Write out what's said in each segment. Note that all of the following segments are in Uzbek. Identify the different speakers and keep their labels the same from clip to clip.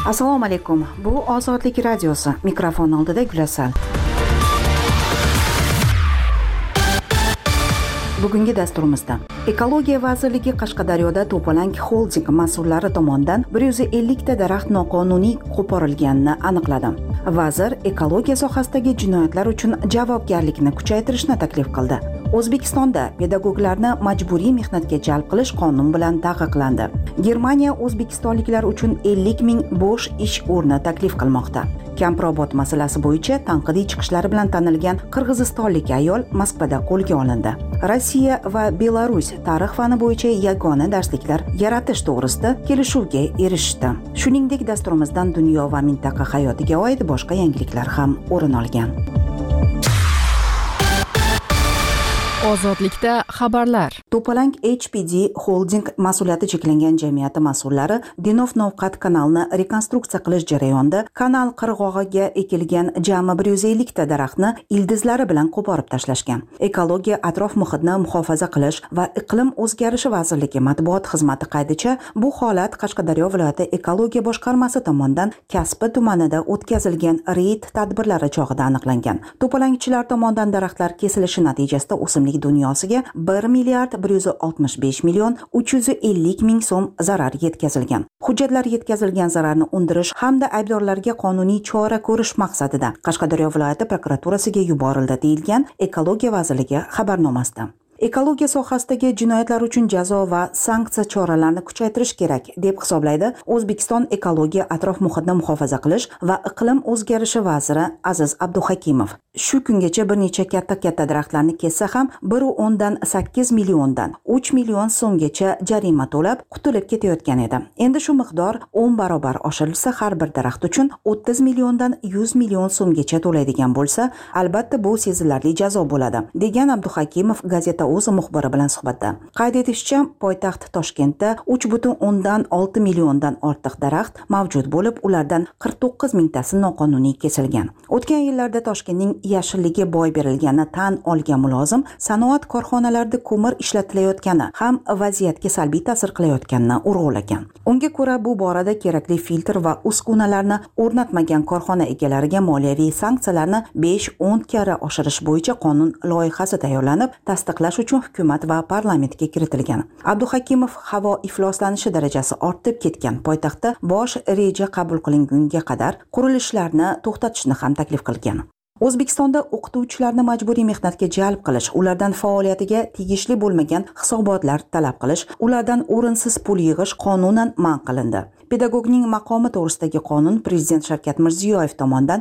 Speaker 1: Assalomu alaykum. Bu Ozodlik radiosi. Mikrofon oldida Gulasal. Bugungi dasturimizda Ekologiya vazirligi Qashqadaryoda To'polang xolding mas'ullari tomonidan 150 ta daraxt noqonuniy qo'porilganini aniqladi. Vazir ekologiya sohasidagi jinoyatlar uchun javobgarlikni kuchaytirishni taklif qildi. O'zbekistonda pedagoglarni majburiy mehnatga jalb qilish qonun bilan taqiqlandi. Germaniya o'zbekistonliklar uchun 50 ming bo'sh ish o'rni taklif qilmoqda. Kampirobod masalasi bo'yicha tanqidiy chiqishlari bilan tanilgan qirg'izistonlik ayol Moskvada qo'lga olindi. Rossiya va Belarus tarix fani bo'yicha yagona darsliklar yaratish to'g'risida kelishuvga erishdi. Shuningdek, dasturimizdan dunyo va mintaqa hayotiga oid boshqa yangiliklar ham o'rin olgan.
Speaker 2: Ozodlikda xabarlar.
Speaker 1: To'polang HPD Holding mas'uliyati cheklangan jamiyati mas'ullari Dinov Novqat kanalni rekonstruksiya qilish jarayonida kanal qirg'og'iga ekilgan jami 150 ta daraxtni ildizlari bilan qo'porib tashlashgan. Ekologiya, atrof muhitni muhofaza qilish va iqlim o'zgarishi vazirligi matbuot xizmati qaydicha, bu holat Qashqadaryo viloyati ekologiya boshqarmasi tomonidan Kasbi tumanida o'tkazilgan reyd tadbirlari chog'ida aniqlangan. To'polangchilar tomonidan daraxtlar kesilishi natijasida o'simlik dunyosiga 1 milliard 165 million 350 ming so'm zarar yetkazilgan. Hujjatlar yetkazilgan zararni undirish hamda aybdorlarga qonuniy chora ko'rish maqsadida Qashqadaryo viloyati prokuraturasiga yuborildi, deyilgan Ekologiya vazirligi xabarnomasida. Ekologiya sohasidagi jinoyatlar uchun jazo va sanksiya choralarini kuchaytirish kerak, deb hisoblaydi O'zbekiston ekologiya, atrof muhitni muhofaza qilish va iqlim o'zgarishi vaziri Aziz Abduhakimov. Shu kungacha bir necha katta daraxtlarni kessa ham 1.8 milliondan 3 million so'mgacha jarima to'lab qutulib ketayotgan edi. Endi shu miqdor 10 barobar oshirilsa, har bir daraxt uchun 30 milliondan 100 million so'mgacha to'laydigan bo'lsa, albatta bu sezilarli jazo bo'ladi, degan Abduhakimov gazeta o'z muxbiri bilan suhbatda. Qayd etishicha, poytaxt Toshkentda 3.6 milliondan ortiq daraxt mavjud bo'lib, ulardan 49 mingtasi noqonuniy kesilgan. O'tgan yillarda Toshkentning yashilligi boy berilgani tan olgan mulozim sanoat korxonalarida ko'mir ishlatilayotgani ham vaziyatga salbiy ta'sir qilayotganini urg'ulagan. Unga ko'ra, bu borada kerakli filtr va uskunalarni o'rnatmagan korxona egalariga moliyaviy sanksiyalarni 5-10 karra oshirish bo'yicha qonun loyihasi tayyorlanib, tasdiqlash uchun hukumat va parlamentga kiritilgan. Abduhakimov havo ifloslanishi darajasi ortib ketgan poytaxtda bosh reja qabul qilingunga qadar qurilishlarni to'xtatishni ham taklif qilgan. O'zbekistonda o'qituvchilarni majburiy mehnatga jalb qilish, ulardan faoliyatiga tegishli bo'lmagan hisobotlar talab qilish, ulardan o'rinsiz pul yig'ish qonunan man qilindi. Pedagogning maqomi to'g'risidagi qonun Prezident Shavkat Mirziyoyev tomonidan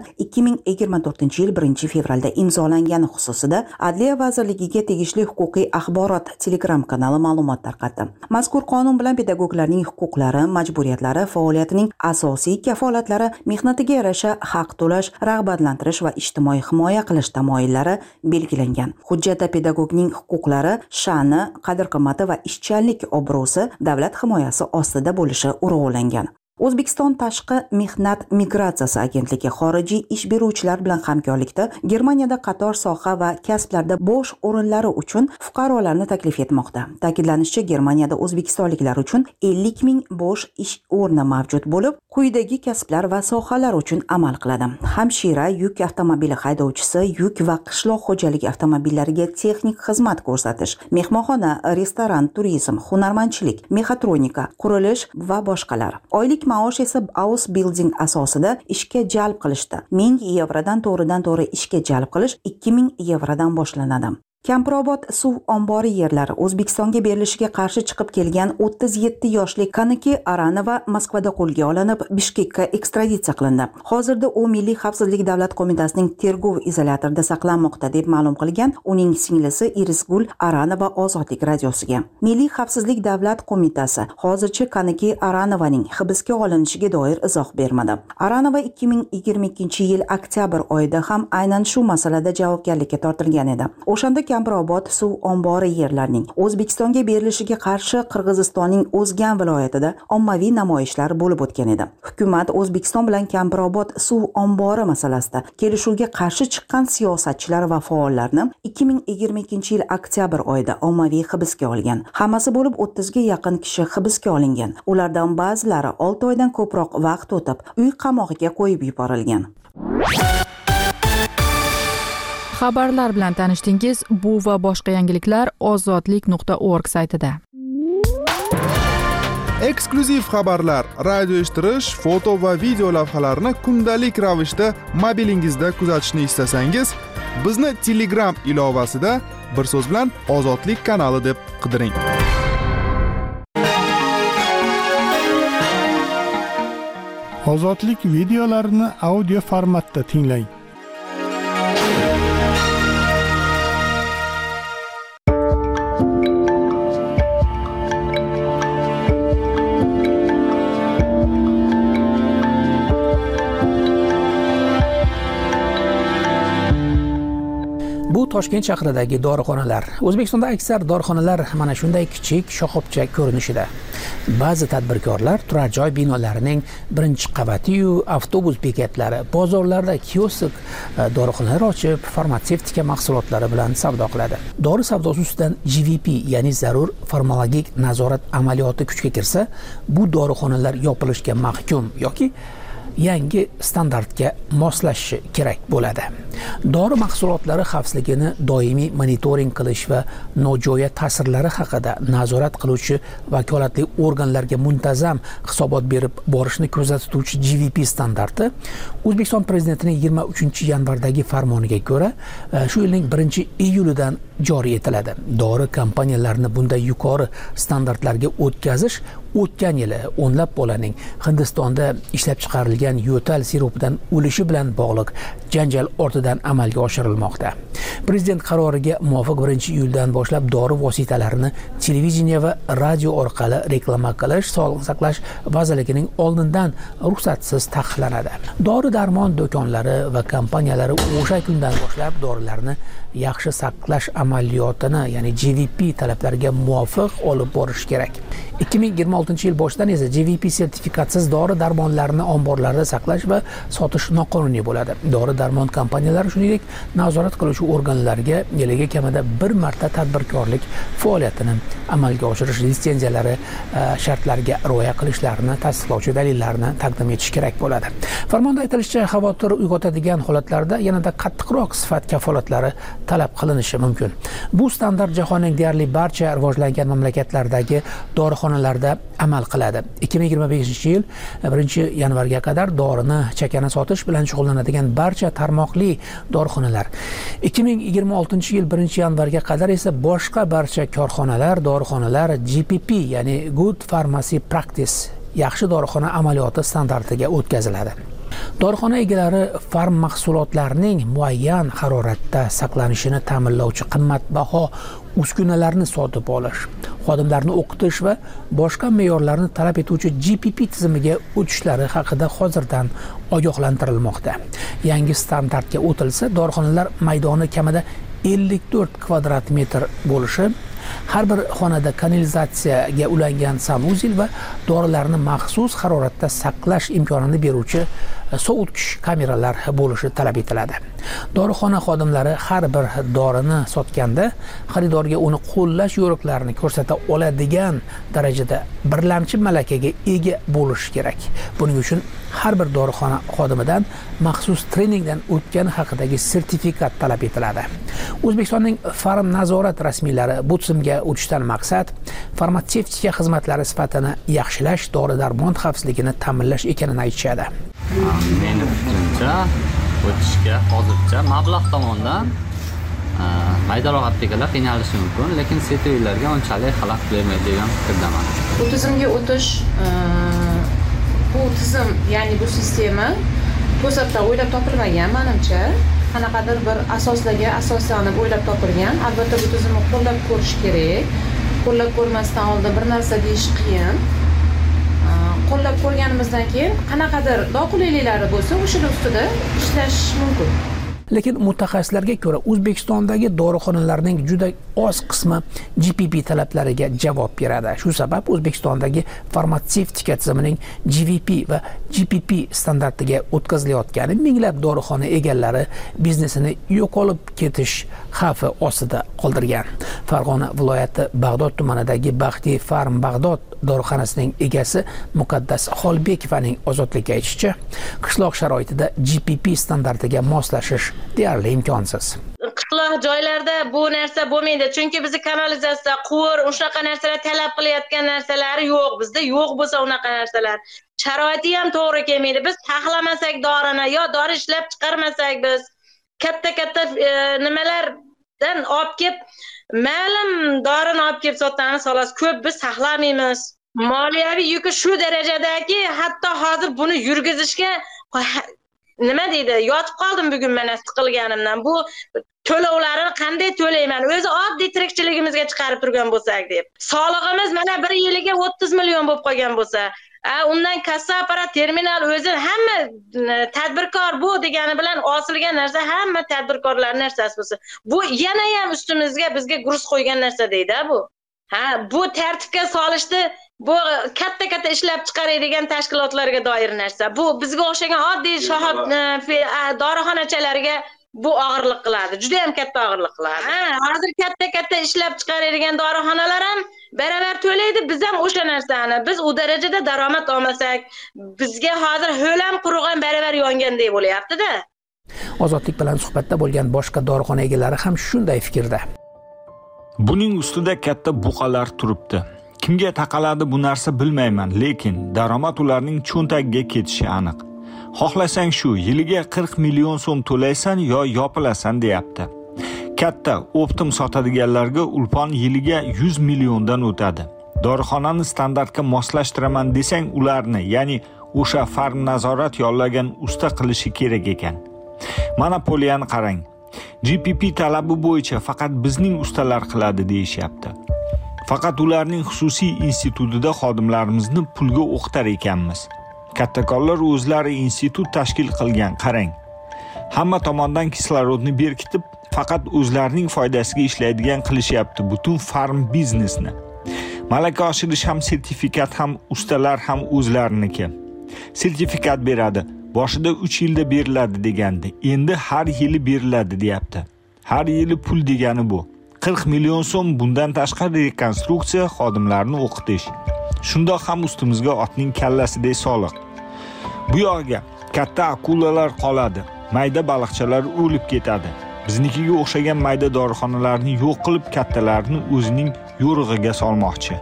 Speaker 1: 2024-yil 1-fevralda imzolangani xususida Adliya vazirligiga tegishli huquqiy axborot Telegram kanali ma'lumot tarqatdi. Mazkur qonun bilan pedagoglarning huquqlari, majburiyatlari, faoliyatining asosiy kafolatlari, mehnatiga yarasha haq to'lash, rag'batlantirish va ijtimoiy himoya qilish tamoyillari belgilangan. Hujjatda pedagogning huquqlari, sha'ni, qadr-qimmati va ishchanlik obro'si davlat himoyasi ostida bo'lishi urg'ulangan. O'zbekiston Tashqi mehnat migratsiyasi agentligi xorijiy ish beruvchilar bilan hamkorlikda Germaniyada qator soha va kasblarda bo'sh o'rinlari uchun fuqarolarni taklif etmoqda. Ta'kidlanishicha, Germaniyada o'zbekistonliklar uchun 50 ming bo'sh ish o'rni mavjud bo'lib, quyidagi kasblar va sohalar uchun amal qiladi. Hamshira, yuk avtomobili haydovchisi, yuk va qishloq xo'jaligi avtomobillariga texnik xizmat ko'rsatish, mehmonxona, restoran, turizm, hunarmandchilik, mexatronika, qurilish va boshqalar. Oylik maosh esa house building asosida ishga jalb qilishda 1000 yevrodan to'g'ridan-to'g'ri ishga jalb qilish 2000 yevrodan boshlanadi. Kampirobod suv ombori yerlari O'zbekistonga berilishiga qarshi chiqib kelgan 37 yoshli Kaniki Aranova Moskvada qo'lga olinib, Bishkekka ekstraditsiya qilindi. Hozirda u Milliy xavfsizlik davlat qo'mitasining tergov izolyatorida saqlanmoqda, deb ma'lum qilgan uning singlisi Irisgul Aranova Ozodlik radiosiga. Milliy xavfsizlik davlat qo'mitasi hozircha Kaniki Aranovaning hibsga olinishiga doir izoh bermadi. Aranova 2022-yil oktyabr oyida ham aynan shu masalada javobgarlikka tortilgan edi. O'shanda Kampirobod suv ombori yerlarining O'zbekistonga berilishiga qarshi Qirg'izistonning O'zgan viloyatida ommaviy namoyishlar bo'lib o'tgan edi. Hukumat O'zbekiston bilan Kampirobod suv ombori masalasida kelishuvga qarshi chiqqan siyosatchilar va faollarni 2022-yil oktyabr oyida ommaviy hibsga olgan. Hammasi bo'lib 30 ga yaqin kishi hibsga olingan. Ulardan ba'zilari 6 oydan ko'proq vaqt o'tib, uy qamog'iga qo'yib yuborilgan.
Speaker 2: Xabarlar bilan tanishdingiz. Bu va boshqa yangiliklar ozodlik.org saytida.
Speaker 3: Eksklyuziv xabarlar, radio eshittirish, foto va video lavhalarni kundalik ravishda mobilingizda kuzatishni istasangiz, bizni Telegram ilovasida bir so'z bilan Ozodlik kanali deb qidiring.
Speaker 4: Ozodlik videolarini audio formatda tinglang.
Speaker 5: Bu Toshkent shahridagi dorixonalar. O'zbekistonda aksar dorixonalar mana shunday kichik shoxobcha ko'rinishida. Ba'zi tadbirkorlar turar joy binolarining birinchi qavati-yu avtobus bekatlari, bozorlarda kiosk dorixonalar ochib, farmatsevtika mahsulotlari bilan savdo qiladi. Dori savdosi ustidan GVP, ya'ni zarur farmakologik nazorat amaliyoti kuchga kirsa, bu dorixonalar yopilishga mahkum yoki yangi standartga moslashishi kerak bo'ladi. Dori mahsulotlari xavfsizligini doimiy monitoring qilish va nojo'ya ta'sirlari haqida nazorat qiluvchi vakolatli organlarga muntazam hisobot berib borishni ko'zda tutuvchi GVP standarti O'zbekiston prezidentining 23-yanvardagi farmoniga ko'ra shu yilning 1-iyulidan joriy etiladi. Dori kompaniyalarini bunday yuqori standartlarga o'tkazish o'tgan yili o'nlab bolaning Hindistonda ishlab chiqarilgan yo'tal sirupidan o'lishi bilan bog'liq janjal ortidan amalga oshirilmoqda. Prezident qaroriga muvofiq 1-iyuldan boshlab dori vositalarini televideniya va radio orqali reklama qilish Sog'liqni saqlash vazirligining oldindan ruxsatsiz taqiqlanadi. Dori-darmon do'konlari va kompaniyalari o'sha kundan boshlab dorilarni yaxshi saqlash amaliyotini, ya'ni GVP talablariga muvofiq olib borish kerak. 2026-yil boshidan esa GVP sertifikatsiz dori-darmonlarni omborlarda saqlash va sotish noqonuniy bo'ladi. Dori-darmon kompaniyalari shuningdek nazorat qiluvchi organlarga yiliga kamida bir marta tadbirkorlik faoliyatini amalga oshirish litsenziyalari shartlariga rioya qilishlarini tasdiqlovchi dalillarni taqdim etish kerak bo'ladi. Farmonda aytilishicha, xavotir uyg'otadigan holatlarda yanada qattiqroq sifat kafolatlari talab qilinishi mumkin. Bu standart jahonning deyarli barcha rivojlangan mamlakatlardagi dorixonalarda amal qiladi. 2025-yil 1-yanvarga qadar dorini chakana sotish bilan shug'ullanadigan barcha tarmoqli dorixonalar, 2026-yil 1-yanvarga qadar esa boshqa barcha korxonalar, dorixonalar GPP, ya'ni Good Pharmacy Practice, yaxshi dorixona amaliyoti standartiga o'tkaziladi. Dorixona egalari farm mahsulotlarining muayyan haroratda saqlanishini ta'minlovchi qimmatbaho uskunalarni sotib olish, xodimlarni o'qitish va boshqa me'yorlarni talab etuvchi GPP tizimiga o'tishlari haqida hozirdan ogohlantirilmoqda. Yangi standartga o'tilsa, dorixonalar maydoni kamida 54 kvadrat metr bo'lishi, har bir xonada kanalizatsiyaga ulangan sanuzil va dorilarni maxsus haroratda saqlash imkonini beruvchi sovutish kameralar bo'lishi talab etiladi. Dorixona xodimlari har bir dorini sotganda xaridorga uni qo'llash yo'riqlarini ko'rsata oladigan darajada birlamchi malakaga ega bo'lishi kerak. Buning uchun har bir dorixona xodimidan maxsus treningdan o'tgani haqidagi sertifikat talab etiladi. O'zbekistonning farm nazorat rasmiylari bu tizimga o'tishdan maqsad farmatsevtika xizmatlari sifatini yaxshilash, dori-darmon xavfsizligini ta'minlash ekanini aytishadi.
Speaker 6: Meni fikrimcha o'tishga hozircha mablag' tomonidan maydaroq aptekalar qiynalishi mumkin, lekin setuylarga unchalik xalaqit bermaydi degan fikrdaman.
Speaker 7: Bu tizimga o'tish, bu tizim, ya'ni bu sistema to'satdan o'ylab topilmagan menimcha. Qanaqadir bir asoslarga asoslanib o'ylab topilgan. Albatta bu tizimni qo'llab ko'rish kerak. Qo'llab ko'rmasdan oldin bir narsa deyish qiyin. Qo'llab ko'rganimizdan keyin qanaqadir noqulayliklari bo'lsa, o'sha ustida ishlash mumkin.
Speaker 5: Lekin mutaxassislarga ko'ra O'zbekistondagi dorixonalarning juda oz qismi GPP talablariga javob beradi. Shu sabab O'zbekistondagi farmatsevtika tizimining GVP va GPP standartiga o'tkazilayotgani minglab dorixona egalari biznesini yo'qolib ketish xavfi ostida qoldirgan. Farg'ona viloyati Bag'dod tumanidagi Baxtiy Farm Bag'dod dorixonasining egasi Muqaddas Xolbekovaning ozodlikka aytishicha, qishloq sharoitida GPP standartiga moslashish deyarli imkonsiz.
Speaker 8: Qishloq joylarda bu narsa bo'lmaydi, chunki bizni kanalizatsiya, quvur, o'shaqa narsalar talab qilayotgan narsalari yo'q. Bizda yo'q bo'lsa unaqa narsalar. Sharoiti ham to'g'ri kelmaydi. Biz taxlamasak dorini yo dori ishlab chiqarmasak biz katta nimalardan olib kelib ma'lum dorini olib kelib sotamiz, xolos. Ko'p biz saqlamaymiz. Moliyaviy yuki shu darajadagi, hatto hozir buni yurgizishga nima deydi? Yotib qoldim bugun mana siqilganimdan. Bu to'lovlarni qanday to'layman? O'zi oddiy tirikchiligimizga chiqarib turgan bo'lsak deb. Solig'imiz mana 1 yiliga 30 million bo'lib qolgan bo'lsa, undan kassa apparat, terminal o'zi hamma tadbirkor bu degani bilan osilgan narsa hamma tadbirkorlar narsasi bo'lsa. Bu yana ham ustimizga bizga gruz qo'ygan narsa deydi bu. Bu tartibga solishdi. Bu katta ishlab chiqaradigan tashkilotlarga doir narsa. Bu bizga o'xshagan oddiy shohab dorixonachilarga bu og'irlik qiladi. Juda ham katta og'irlik qiladi. Hozir katta ishlab chiqaradigan dorixonalar ham baravar to'laydi, biz ham o'sha narsani. Biz u darajada daromad olmasak, bizga hozir ho'lam qurug'an baravar yongandek bo'lyapti-da.
Speaker 5: Ozodlik bilan suhbatda bo'lgan boshqa dorixona egalari ham shunday fikrda.
Speaker 9: Buning ustida katta buqalar turibdi. Kimga taqaladi bu narsa bilmayman, lekin daromad ularning cho'ntagiga ketishi aniq. Xohlasang shu yiliga 40 million so'm to'laysan yo yopilasan deyapti. Katta optim sotadiganlarga ulpon yiliga 100 milliondan o'tadi. Dorixonani standartga moslashtiraman desang, ularni, ya'ni o'sha farm nazorat yollagan usta qilishi kerak ekan. Monopoliyani qarang. GPP talabi bo'yicha faqat bizning ustalar qiladi deyishyapti. Faqat ularning xususiy institutida xodimlarimizni pulga o'qitar ekanmiz. Kattakonlar o'zlari institut tashkil qilgan, qarang. Hamma tomondan kislorodni berkitib, faqat o'zlarining foydasiga ishlaydigan qilishyapti butun farm biznesni. Malaka oshirish ham, sertifikat ham, ustalar ham o'zlariniki. Sertifikat beradi. Boshida 3 yilda beriladi degandi. Endi har yili beriladi deyapti. Har yili pul degani bu. 40 million so'm, bundan tashqari rekonstruksiya, xodimlarni o'qitish. Shundoq ham ustimizga otning kallasidek soliq. Bu yoqga katta akulalar qoladi. Mayda baliqchalar o'lib ketadi. Biznikiga o'xshagan mayda dorixonalarni yo'q qilib, kattalarni o'zining yo'rig'iga solmoqchi.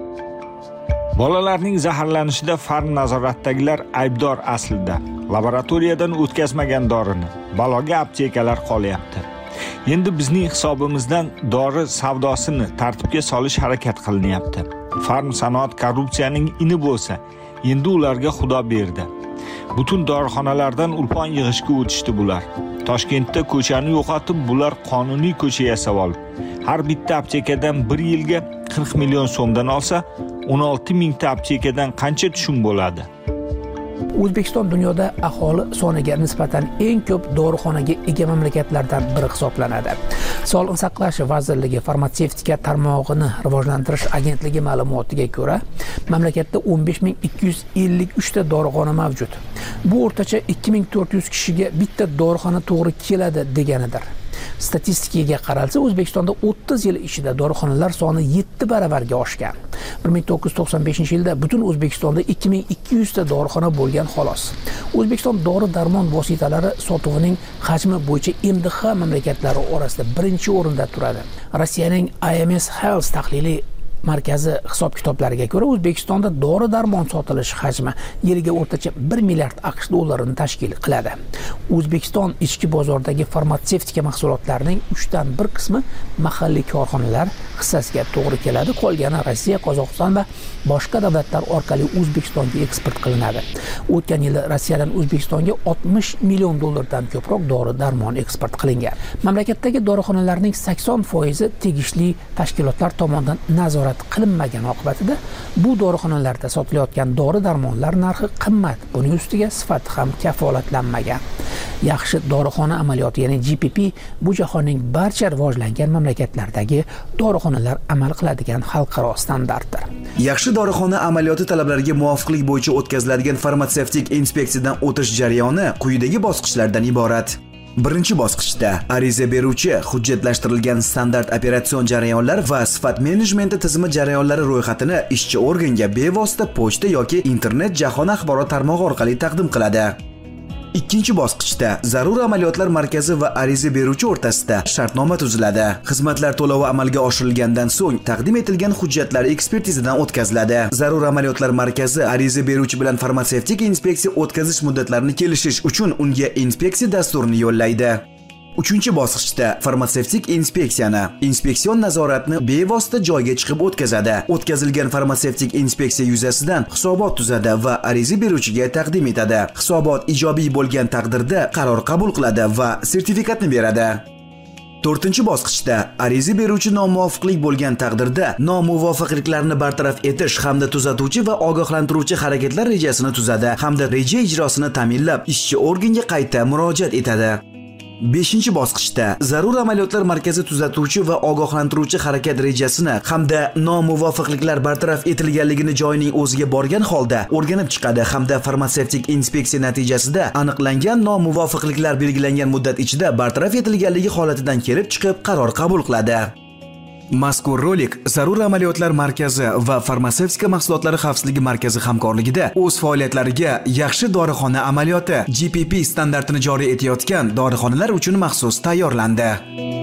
Speaker 9: Bolalarning zaharlanishida farm nazoratdagilar aybdor aslida. Laboratoriyadan o'tkazmagan dorini baloga aptekalar qolyapti. Endi bizning hisobimizdan dori savdosini tartibga solish harakat qilinyapti. Farm sanoat korrupsiyaning ini bo'lsa, endi ularga xudo berdi. Butun dorixonalardan ulpon yig'ishga o'tishdi bular. Toshkentda ko'chani yo'qotib, bular qonuniy ko'cha yasab olib, har bitta aptekadan 1 yilga 40 million so'mdan olsa, 16 mingta aptekadan qancha tushum bo'ladi?
Speaker 5: O'zbekiston dunyoda aholi soniga nisbatan eng ko'p dorixonaga ega mamlakatlardan biri hisoblanadi. Sog'liqni saqlash vazirligi farmatsevtika tarmog'ini rivojlantirish agentligi ma'lumotiga ko'ra, mamlakatda 15253 ta dorixona mavjud. Bu o'rtacha 2400 kishiga bitta dorixona to'g'ri keladi deganidir. Statistikaga qaralsa, O'zbekistonda 30 yil ichida dorixonalar soni 7 baravarga oshgan. 1995-yilda butun O'zbekistonda 2200 ta dorixona bo'lgan xolos. O'zbekiston dori-darmon vositalari sotuvining hajmi bo'yicha MDH mamlakatlari orasida birinchi o'rinda turadi. Rossiyaning IMS Health tahliliy markazi hisob-kitoblariga ko'ra, O'zbekistonda dori-darmon sotilish hajmi yiliga o'rtacha 1 milliard AQSh dollarini tashkil qiladi. O'zbekiston ichki bozoridagi farmatsevtika mahsulotlarining 3 dan 1 qismi mahalliy korxonalar hissasiga to'g'ri keladi, qolgani Rossiya, Qozog'iston va boshqa davlatlar orqali O'zbekistonga eksport qilinadi. O'tgan yil Rossiyadan O'zbekistonga 60 million dollardan ko'proq dori-darmon eksport qilingan. Mamlakatdagi dorixonalarning 80% tegishli tashkilotlar tomonidan nazorat qilinmagan oqibatida bu dorixonalarda sotilayotgan dori-darmonlar narxi qimmat. Buning ustiga sifati ham kafolatlanmagan. Yaxshi dorixona amaliyoti, ya'ni GPP bu jahonning barcha rivojlangan mamlakatlaridagi dorixonalar amal qiladigan xalqaro standartdir.
Speaker 10: Yaxshi dorixona amaliyoti talablariga muvofiqlik bo'yicha o'tkaziladigan farmatsevtik inspeksiyadan o'tish jarayoni quyidagi bosqichlardan iborat. Birinchi bosqichda ariza beruvchi hujjatlashtirilgan standart operatsion jarayonlar va sifat menejmenti tizimi jarayonlari ro'yxatini ishchi organga bevosita pochta yoki internet jahon axborot tarmog'i orqali taqdim qiladi. Ikkinchi bosqichda zarur amaliyotlar markazi va ariza beruvchi o'rtasida shartnoma tuziladi. Xizmatlar to'lovi amalga oshirilgandan so'ng taqdim etilgan hujjatlar ekspertizadan o'tkaziladi. Zarur amaliyotlar markazi ariza beruvchi bilan farmatsevtik inspeksiya o'tkazish muddatlarini kelishish uchun unga inspeksiya dasturini yo'llaydi. Uchinchi bosqichda farmatsevtik inspeksion nazoratni bevosita joyga chiqib o'tkazadi. O'tkazilgan farmatsevtik inspeksiya yuzasidan hisobot tuzadi va ariza beruvchiga taqdim etadi. Hisobot ijobiy bo'lgan taqdirda qaror qabul qiladi va sertifikatni beradi. To'rtinchi bosqichda ariza beruvchi nomuvofiqlik bo'lgan taqdirda nomuvofiqliklarni bartaraf etish hamda tuzatuvchi va ogohlantiruvchi harakatlar rejasini tuzadi hamda reja ijrosini ta'minlab ishchi organga qayta murojaat etadi. 5-bosqichda zarur amaliyotlar markazi tuzatuvchi va ogohlantiruvchi harakat rejasini hamda nomuvofiqliklar bartaraf etilganligini joyining o'ziga borgan holda o'rganib chiqadi hamda farmatsevtik inspeksiya natijasida aniqlangan nomuvofiqliklar belgilangan muddat ichida bartaraf etilganligi holatidan kelib chiqib qaror qabul qiladi. Mazkur rolik zarur amaliyotlar markazi va farmatsevtika mahsulotlari xavfsizligi markazi hamkorligida o'z faoliyatlariga yaxshi dorixona amaliyoti GPP standartini joriy etayotgan dorixonalar uchun maxsus tayyorlandi.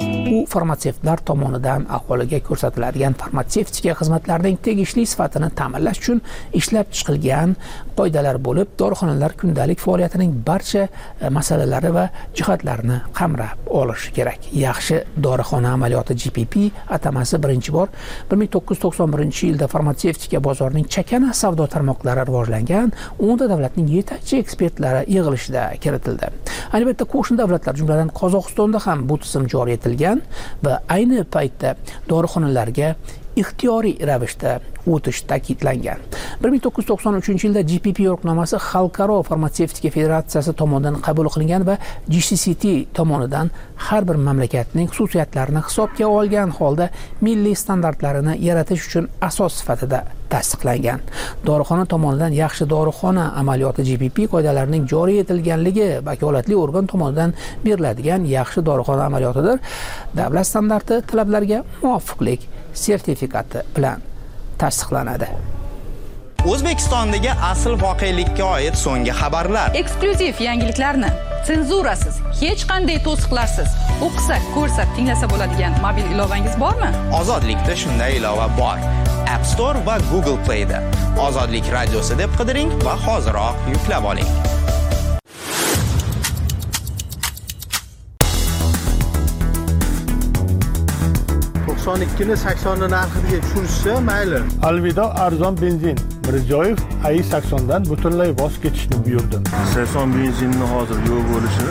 Speaker 5: U farmatsevtlar tomonidan aholiga ko'rsatiladigan farmatsevtika xizmatlarining tegishli sifatini ta'minlash uchun ishlab chiqilgan qoidalar bo'lib, dorixonalar kundalik faoliyatining barcha masalalari va jihatlarini qamrab olishi kerak. Yaxshi dorixona amaliyoti GPP atamasi birinchi bor 1991-yilda farmatsevtika bozorining chakana savdo tarmoqlari rivojlangan 10 davlatning yetakchi ekspertlari yig'ilishida kiritildi. Albatta, qo'shni davlatlar, jumladan Qozog'istonda ham bu tizim joriy etilgan va ayni paytda dorixonalarga ixtiyoriy ravishda o'tish ta'kidlangan. 1993-yilda GPP yo'riqnomasi Xalqaro farmatsevtika federatsiyasi tomonidan qabul qilingan va GCCT tomonidan har bir mamlakatning xususiyatlarini hisobga olgan holda milliy standartlarini yaratish uchun asos sifatida tasdiqlangan. Dorixona tomonidan yaxshi dorixona amaliyoti GPP qoidalarining joriy etilganligi vakolatli organ tomonidan beriladigan yaxshi dorixona amaliyotidir. Davlat standarti talablariga muvofiqlik sertifikati bilan tasdiqlanadi.
Speaker 11: O'zbekistondagi asl voqelikka oid so'nggi xabarlar,
Speaker 12: eksklyuziv yangiliklarni senzurasiz, hech qanday to'siqlarsiz o'qisak, ko'rsak, tinglasa bo'ladigan mobil ilovangiz bormi?
Speaker 11: Ozodlikda shunday ilova bor. App Store va Google Play'da Ozodlik radiosi deb qidiring va hoziroq yuklab oling.
Speaker 13: ni 80 narxiga tushirishsa mayli.
Speaker 4: Alvido arzon benzin. Mirziyoyev AI-80dan butunlay voz kechishni buyurdi.
Speaker 14: 80 benzinni hozir yo'q bo'lishi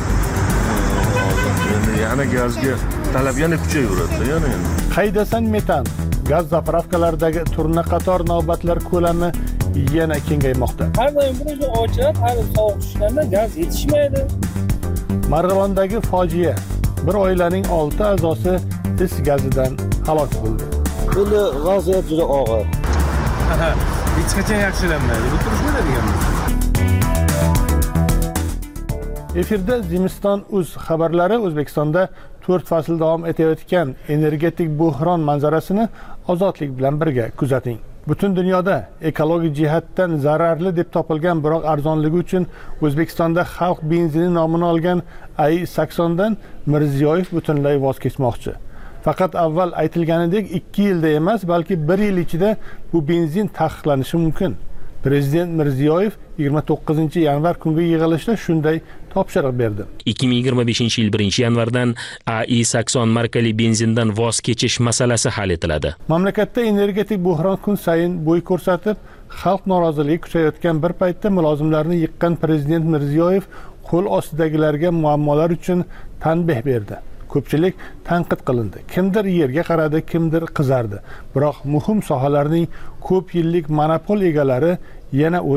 Speaker 14: endi yana gazga talab yana kuchayaveradi yana.
Speaker 4: Qaydasan metan. Gaz zapravkalardagi turna qator navbatlar ko'lami yana kengaymoqda.
Speaker 15: Har doim bir ochilib, har sovuq tushganda gaz yetishmaydi.
Speaker 4: Marg'ilondagi fojia. Bir oilaning 6 a'zosi is gazidan halok bo'ldi.
Speaker 15: Buni vaziyat juda og'ir.
Speaker 13: Hech qachon yaxshilanmaydi. Bu turishmaydi deganmiz.
Speaker 4: Efirda Zimiston.uz xabarlari O'zbekistonda 4 fasl davom etayotgan energetik buhron manzarasini ozodlik bilan birga kuzating. Butun dunyoda ekologik jihatdan zararli deb topilgan, biroq arzonligi uchun O'zbekistonda xalq benzini nomini olgan AI-80dan Mirziyoyev butunlay voz kechmoqchi. Faqat avval aytilganidek 2 yilda emas, balki 1 yil ichida bu benzin taqiqlanishi mumkin. Prezident Mirziyoyev 29-yanvar kungi yig'ilishda shunday topshiriq berdi.
Speaker 16: 2025-yil 1-yanvardan AI-80 markali benzindan voz kechish masalasi hal etiladi.
Speaker 4: Mamlakatda energetik buhron kun sayin bo'y ko'rsatib, xalq noroziligi kuchayotgan bir paytda mulozimlarni yiqqan Prezident Mirziyoyev qo'l ostidagilarga muammolar uchun tanbeh berdi. Ko'pchilik tanqid qilindi. Kimdir yerga qaradi, kimdir qizardi. Biroq muhim sohalarning ko'p yillik monopol egalari yana o'z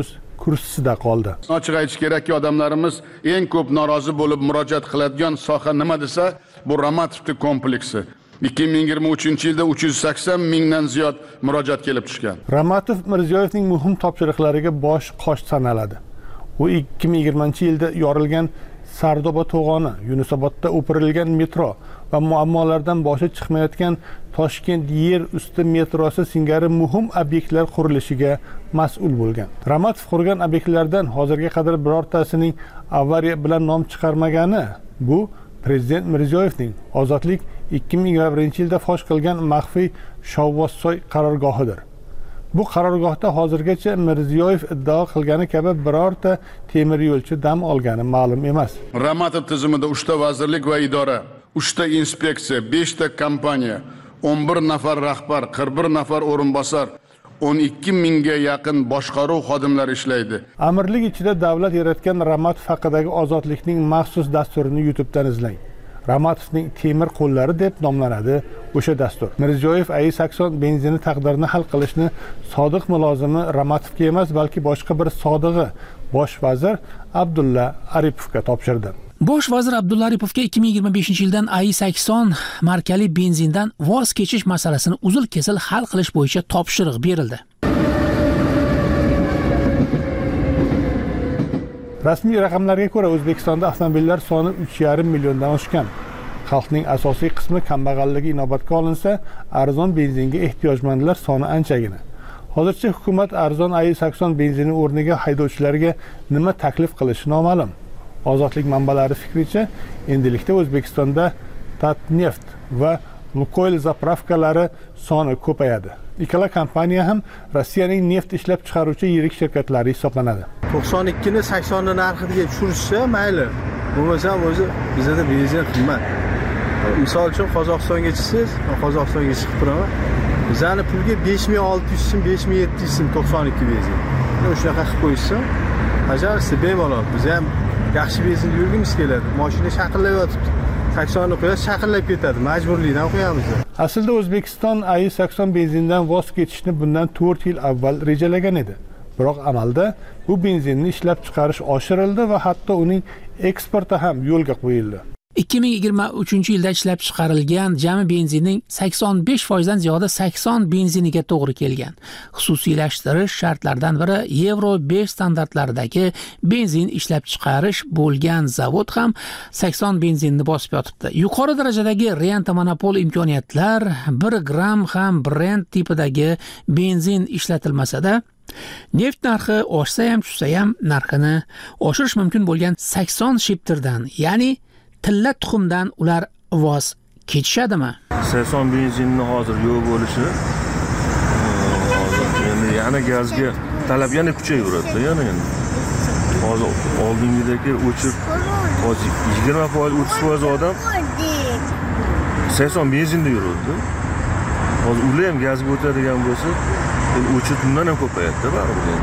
Speaker 4: kursisida qoldi.
Speaker 17: Ochiq aytish kerakki, odamlarimiz eng ko'p norozi bo'lib murojaat qiladigan soha nima desa, bu Ramatovning kompleksi. 2023-yilda 380 mingdan ziyod murojaat kelib tushgan.
Speaker 4: Ramatov Mirziyoyevning muhim topshiriqlariga bosh qosh sanaladi. U 2020-yilda yorilgan Sardoba to'g'oni, Yunusobodda o'pirilgan metro va muammolardan boshi chiqmayotgan Toshkent yer usti metrosi singari muhim obyektlar qurilishiga mas'ul bo'lgan. Ramatov qurgan obyektlardan hozirga qadar birortasining avariya bilan nom chiqarmagani bu Prezident Mirziyoyevning Ozodlik 2021-yilda fosh qilgan maxfiy Shovvozsoy qarorgohidir. Bu qarorgohda hozirgacha Mirziyoyev iddao qilgani kabi birorta temir yo'lchi dam olgani ma'lum emas.
Speaker 17: Ramatov tizimida 3 ta vazirlik va idora, 3 ta inspeksiya, 5 ta kompaniya, 11 nafar rahbar, 41 nafar o'rinbosar, 12 mingga yaqin boshqaruv xodimlari ishlaydi. Amirlik ichida davlat yaratgan Ramatov haqidagi ozodlikning maxsus dasturini YouTube'dan izlang. Ramatovning temir qo'llari deb nomlanadi o'sha dastur. Mirziyoyev AI-80 benzini taqdirini hal qilishni sodiq mulozimi Ramatovga emas, balki boshqa bir sodig'i bosh vazir Abdulla Aripovga topshirdi.
Speaker 5: Bosh vazir Abdulla Aripovga 2025-yildan AI-80 markali benzindan voz kechish masalasini uzil-kesil hal qilish bo'yicha topshiriq berildi.
Speaker 4: Rasmiy raqamlarga ko'ra O'zbekistonda avtomobillar soni 3,5 milliondan oshgan. Xalqning asosiy qismi kambag'alligi inobatga olinsa, arzon benzinga ehtiyojmandlar soni anchagina. Hozircha hukumat arzon AI-80 benzini o'rniga haydovchilarga nima taklif qilishi noma'lum. Ozodlik manbalari fikricha, endilikda O'zbekistonda Tatneft va Lukoil zapravkalari soni ko'payadi. Ikkala kompaniya ham Rossiyaning neft ishlab chiqaruvchi yirik shirkatlari hisoblanadi.
Speaker 13: 92 ni 80 ni narxiga tushirishsa mayli. Bo'lmasa o'zi bizda benzin qimmat. Misol uchun Qozog'istonga chiqsangiz, Qozog'istonga chiqib turaman. Bizani pulga 5600 so'm, 5700 so'm 92 benzin. Shunaqa qilib qo'yishsa, ajarsiz bemalol. Biz ham yaxshi benzin yurgimiz keladi. Mashina shaqillayotibdi. 80 ni qo'ysa shaqillab ketadi. Majburlikdan qo'yamiz. Aslida O'zbekiston AI-80 benzindan voz kechishni bundan 4 yil avval rejalagan edi. Biroq amalda bu benzinni ishlab chiqarish oshirildi va hatto uning eksporti ham yo'lga qo'yildi.
Speaker 5: 2023-yilda ishlab chiqarilgan jami benzinning 85% dan ziyodi 80 benziniga to'g'ri kelgan. Xususiylashtirish shartlaridan biri Euro 5 standartlaridagi benzin ishlab chiqarish bo'lgan zavod ham 80 benzinni bosib yotibdi. Yuqori darajadagi renta monopol imkoniyatlar 1 gram ham Brent tipidagi benzin ishlatilmasa-da, neft narxi oshsa ham tushsa ham narxini oshirish mumkin bo'lgan 80 shiptirdan, ya'ni tilla tuxumdan ular voz kechishadimi?
Speaker 14: 80 benzinni hozir yo'q bo'lishi endi yana gazga talab yana kuchayaveradi, yana endi. Hozir oldingidagi o'chib, hozir 20%, 30% odam 80 benzinda yuradi. Hozir ular ham gazga o'tadigan bo'lsa, o'chib bundan ham ko'payadi baribir.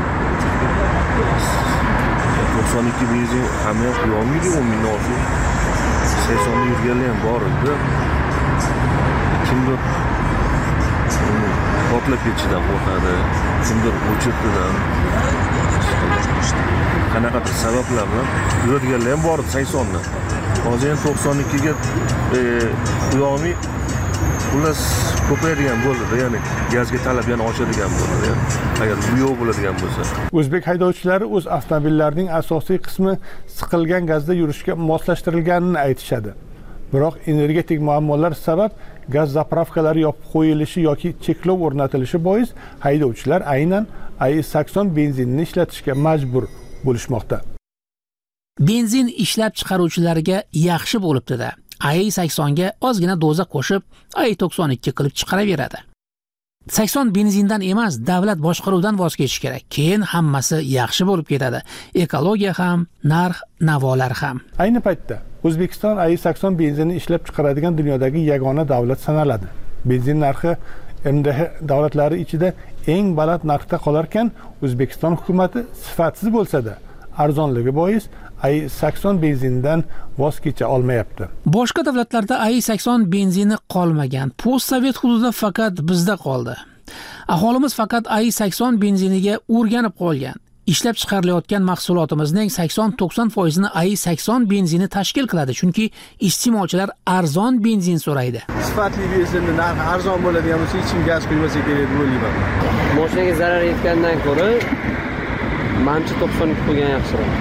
Speaker 14: 92 benzin hamma yoq yo'qmidi, 10 mingdan oshib 80 yurganlar ham bor edi. Kimdir portlab ketishidan qo'rqadi, kimdir o'chirtidan. Qanaqadir sabablar bilan yuradiganlar ham bor edi 80 dan. Hozir ham 92 ga yo'qmi, ular ko'payadigan bo'ldi, ya'ni gazga talab yana oshadigan bo'ldi, agar bu yo'q bo'ladigan bo'lsa.
Speaker 4: O'zbek haydovchilari o'z avtomobillarining asosiy qismi siqilgan gazda yurishga moslashtirilganini aytishadi. Biroq energetik muammolar sabab gaz zapravkalari yopib qo'yilishi yoki cheklov o'rnatilishi bois haydovchilar aynan AI-80 benzinini ishlatishga majbur bo'lishmoqda.
Speaker 5: Benzin ishlab chiqaruvchilariga yaxshi bo'libdi-da. AI-80 ga ozgina doza qo'shib AI-92 qilib chiqaraveradi. 80 benzindan emas, davlat boshqaruvdan voz kechish kerak. Keyin hammasi yaxshi bo'lib ketadi. Ekologiya ham, narx navolar ham.
Speaker 4: Ayni paytda O'zbekiston AI-80 benzinini ishlab chiqaradigan dunyodagi yagona davlat sanaladi. Benzin narxi MDH davlatlari ichida eng baland narxda qolarkan, O'zbekiston hukumatı sifatsiz bo'lsa-da, arzonligi bois AI-80 benzindan voz kecha olmayapti.
Speaker 5: Boshqa davlatlarda AI-80 benzini qolmagan. Postsovet hududida faqat bizda qoldi. Aholimiz faqat AI-80 benziniga o'rganib qolgan. ishlab chiqarilayotgan mahsulotimizning 80-90% AI80 benzini tashkil qiladi, chunki iste'molchilar arzon benzin so'raydi.
Speaker 13: Sifatli benzinning narxi arzon bo'ladigan bo'lsa, hech kim gaz quymasa kerak deb o'ylayman.
Speaker 18: Mashinaga zarar yetgandan ko'ra mancha 92 qo'ygan yaxshiroq.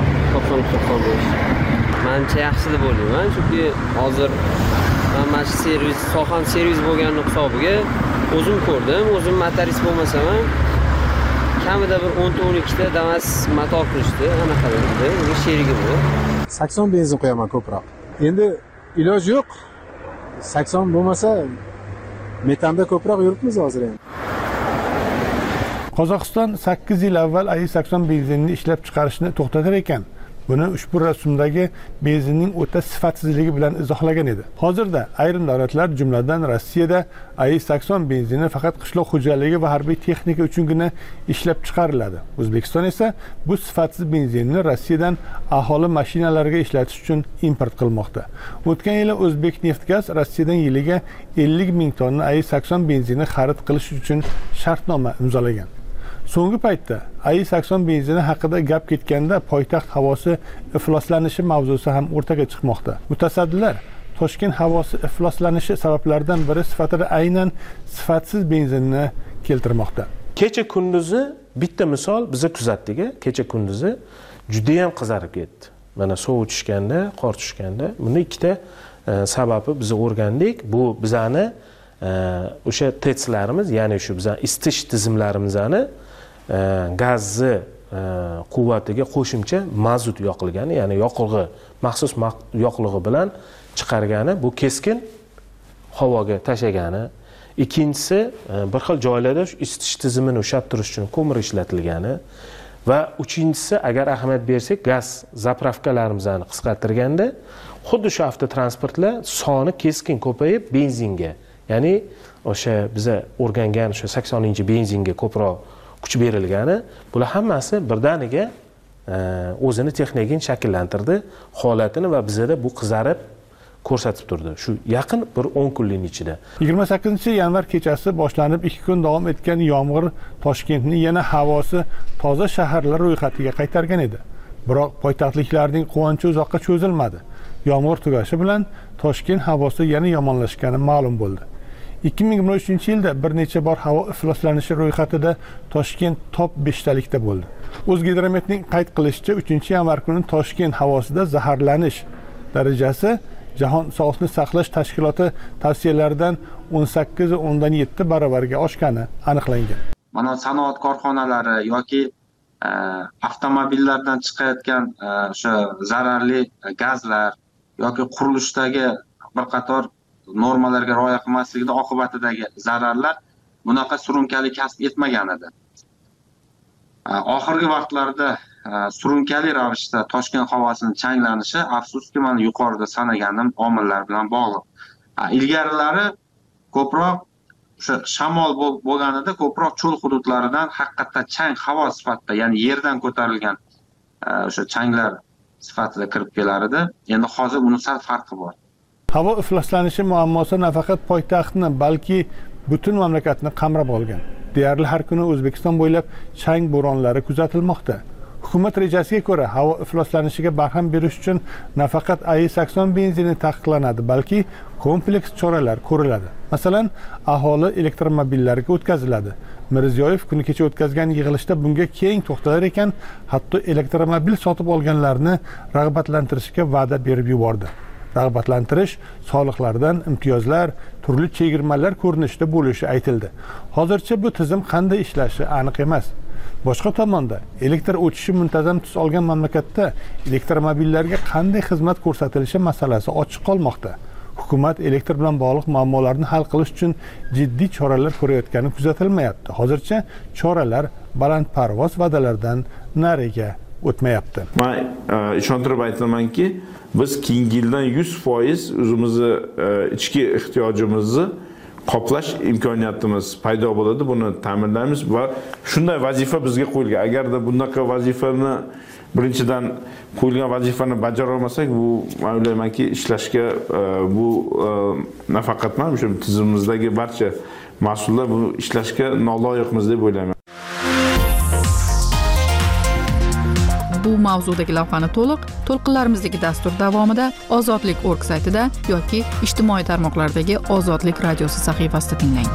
Speaker 18: 92-95. Mancha yaxshi deb o'ylayman, chunki hozir mana shu servis, soham servis bo'lgani hisobiga o'zim ko'rdim, o'zim motorist bo'lmasam ham kamida bir 10-12 ta Damas motor qilishdi, anaqa edi, bu sherigim bor.
Speaker 19: 80 benzin qo'yaman ko'proq. Endi iloji yo'q. 80 bo'lmasa metanda ko'proq yuribmiz hozir endi.
Speaker 4: Qozog'iston 8 yil avval AI80 benzinini ishlab chiqarishni to'xtatar ekan. Buni ushbu rasmdagi benzinning o'ta sifatsizligi bilan izohlagan edi. Hozirda ayrim davlatlar, jumladan Rossiyada AI80 benzini faqat qishloq xo'jaligi va harbiy texnika uchungina ishlab chiqariladi. O'zbekiston esa bu sifatsiz benzinni Rossiyadan aholi mashinalariga ishlatish uchun import qilmoqda. O'tgan yili O'zbekneftgaz Rossiyadan yiliga 50 ming tonna AI80 benzini xarid qilish uchun shartnoma imzolagan. So'nggi paytda AI80 benzini haqida gap ketganda poytaxt havosi ifloslanishi mavzusi ham o'rtaga chiqmoqda. Mutasaddilar Toshkent havosi ifloslanishi sabablaridan biri sifatida aynan sifatsiz benzinni keltirmoqda.
Speaker 20: Kecha kunduzi bitta misol bizni kuzatdik. Kecha kunduzi juda ham qizarib ketdi. Mana sovuq tushganda, qor tushganda, buni ikkita sababi biz o'rgandik. Bu bizani o'sha TEClarimiz, ya'ni shu bizning isitish tizimlarimizni gazni quvvatiga qo'shimcha mazut yoqilgani, ya'ni yoqilg'i, maxsus yoqilg'i bilan chiqargani, bu keskin havoga tashagani. Ikkinchisi, bir xil joylarda isitish tizimini ushlab turish uchun ko'mir ishlatilgani va uchinchisi, agar ahamiyat bersak, gaz zapravkalarimizni qisqartirganda, xuddi shu avtotransportlar soni keskin ko'payib benzinga, ya'ni o'sha biza o'rgangan o'sha 80-benzinga ko'proq kuch berilgani, bular hammasi birdaniga o'zini texnikani shakllantirdi, holatini va bizda bu qizarib ko'rsatib turdi. Shu yaqin bir 10 kunlik ichida.
Speaker 4: 28-yanvar kechasi boshlanib 2 kun davom etgan yomg'ir Toshkentni yana havosi toza shaharlar ro'yxatiga qaytargan edi. Biroq poytaxtliklarning quvonchi uzoqqa cho'zilmadi. Yomg'ir tugashi bilan Toshkent havosi yana yomonlashgani ma'lum bo'ldi. 2023-yilda bir necha bor havo ifloslanishi ro'yxatida Toshkent top 5talikda bo'ldi. O'zgidrometning qayd qilishicha 3-yanvar kuni Toshkent havosida zaharlanish darajasi Jahon sog'liqni saqlash tashkiloti tavsiyalaridan 18.7 barobarga oshgani aniqlangan.
Speaker 21: Mana sanoat korxonalari yoki avtomobillardan chiqayotgan o'sha zararli gazlar yoki qurilishdagi bir qator normalarga rioya qilmasligida oqibatidagi zararlar bunaqa surunkali kasb etmagan edi. Oxirgi vaqtlarda surunkali ravishda Toshkent havosining changlanishi afsuski men yuqorida sanaganim omillar bilan bog'liq. Ilgarilari ko'proq o'sha shamol bo'lganida ko'proq cho'l hududlaridan haqiqatda chang havo sifatida, ya'ni yerdan ko'tarilgan o'sha changlar sifatida kirib kelar edi. Endi hozir buni sal farqi bor.
Speaker 4: Havo ifloslanishi muammosi nafaqat poytaxtni, balki butun mamlakatni qamrab olgan. Deyarli har kuni O'zbekiston bo'ylab chang bo'ronlari kuzatilmoqda. Hukumat rejasiga ko'ra havo ifloslanishiga barham berish uchun nafaqat AI80 benzini taqiqlanadi, balki kompleks choralar ko'riladi. Masalan, aholi elektromobillarga o'tkaziladi. Mirziyoyev kuni kecha o'tkazgan yig'ilishda bunga keng to'xtalar ekan, hatto elektromobil sotib olganlarni rag'batlantirishga va'da berib yubordi. Rag'batlantirish soliqlardan imtiyozlar, turli chegirmalar ko'rinishida bo'lishi aytildi. Hozircha bu tizim qanday ishlashi aniq emas. Boshqa tomonda, elektr o'chishi muntazam tus olgan mamlakatda elektromobillarga qanday xizmat ko'rsatilishi masalasi ochiq qolmoqda. Hukumat elektr bilan bog'liq muammolarni hal qilish uchun jiddiy choralar ko'rayotgani kuzatilmayapti. Hozircha choralar balandparvoz va'dalardan nariga o'tmayapti.
Speaker 22: Men ishontirib aytamanki, biz keyingi yildan 100% o'zimizni ichki ehtiyojimizni qoplash imkoniyatimiz paydo bo'ladi. Buni ta'minlaymiz va shunday vazifa bizga qo'yilgan. Agarda bunaqa vazifani birinchidan qo'yilgan vazifani bajara olmasak, bu men o'ylaymanki ishlashga bu nafaqat men shu tizimimizdagi barcha mas'ullar bu ishlashga noloyiqmiz deb o'ylayman.
Speaker 12: bu mavzudagi lavhani to'lqinlarimizdagi dastur davomida ozodlik.org saytida yoki ijtimoiy tarmoqlardagi Ozodlik radiosi sahifasida tinglang.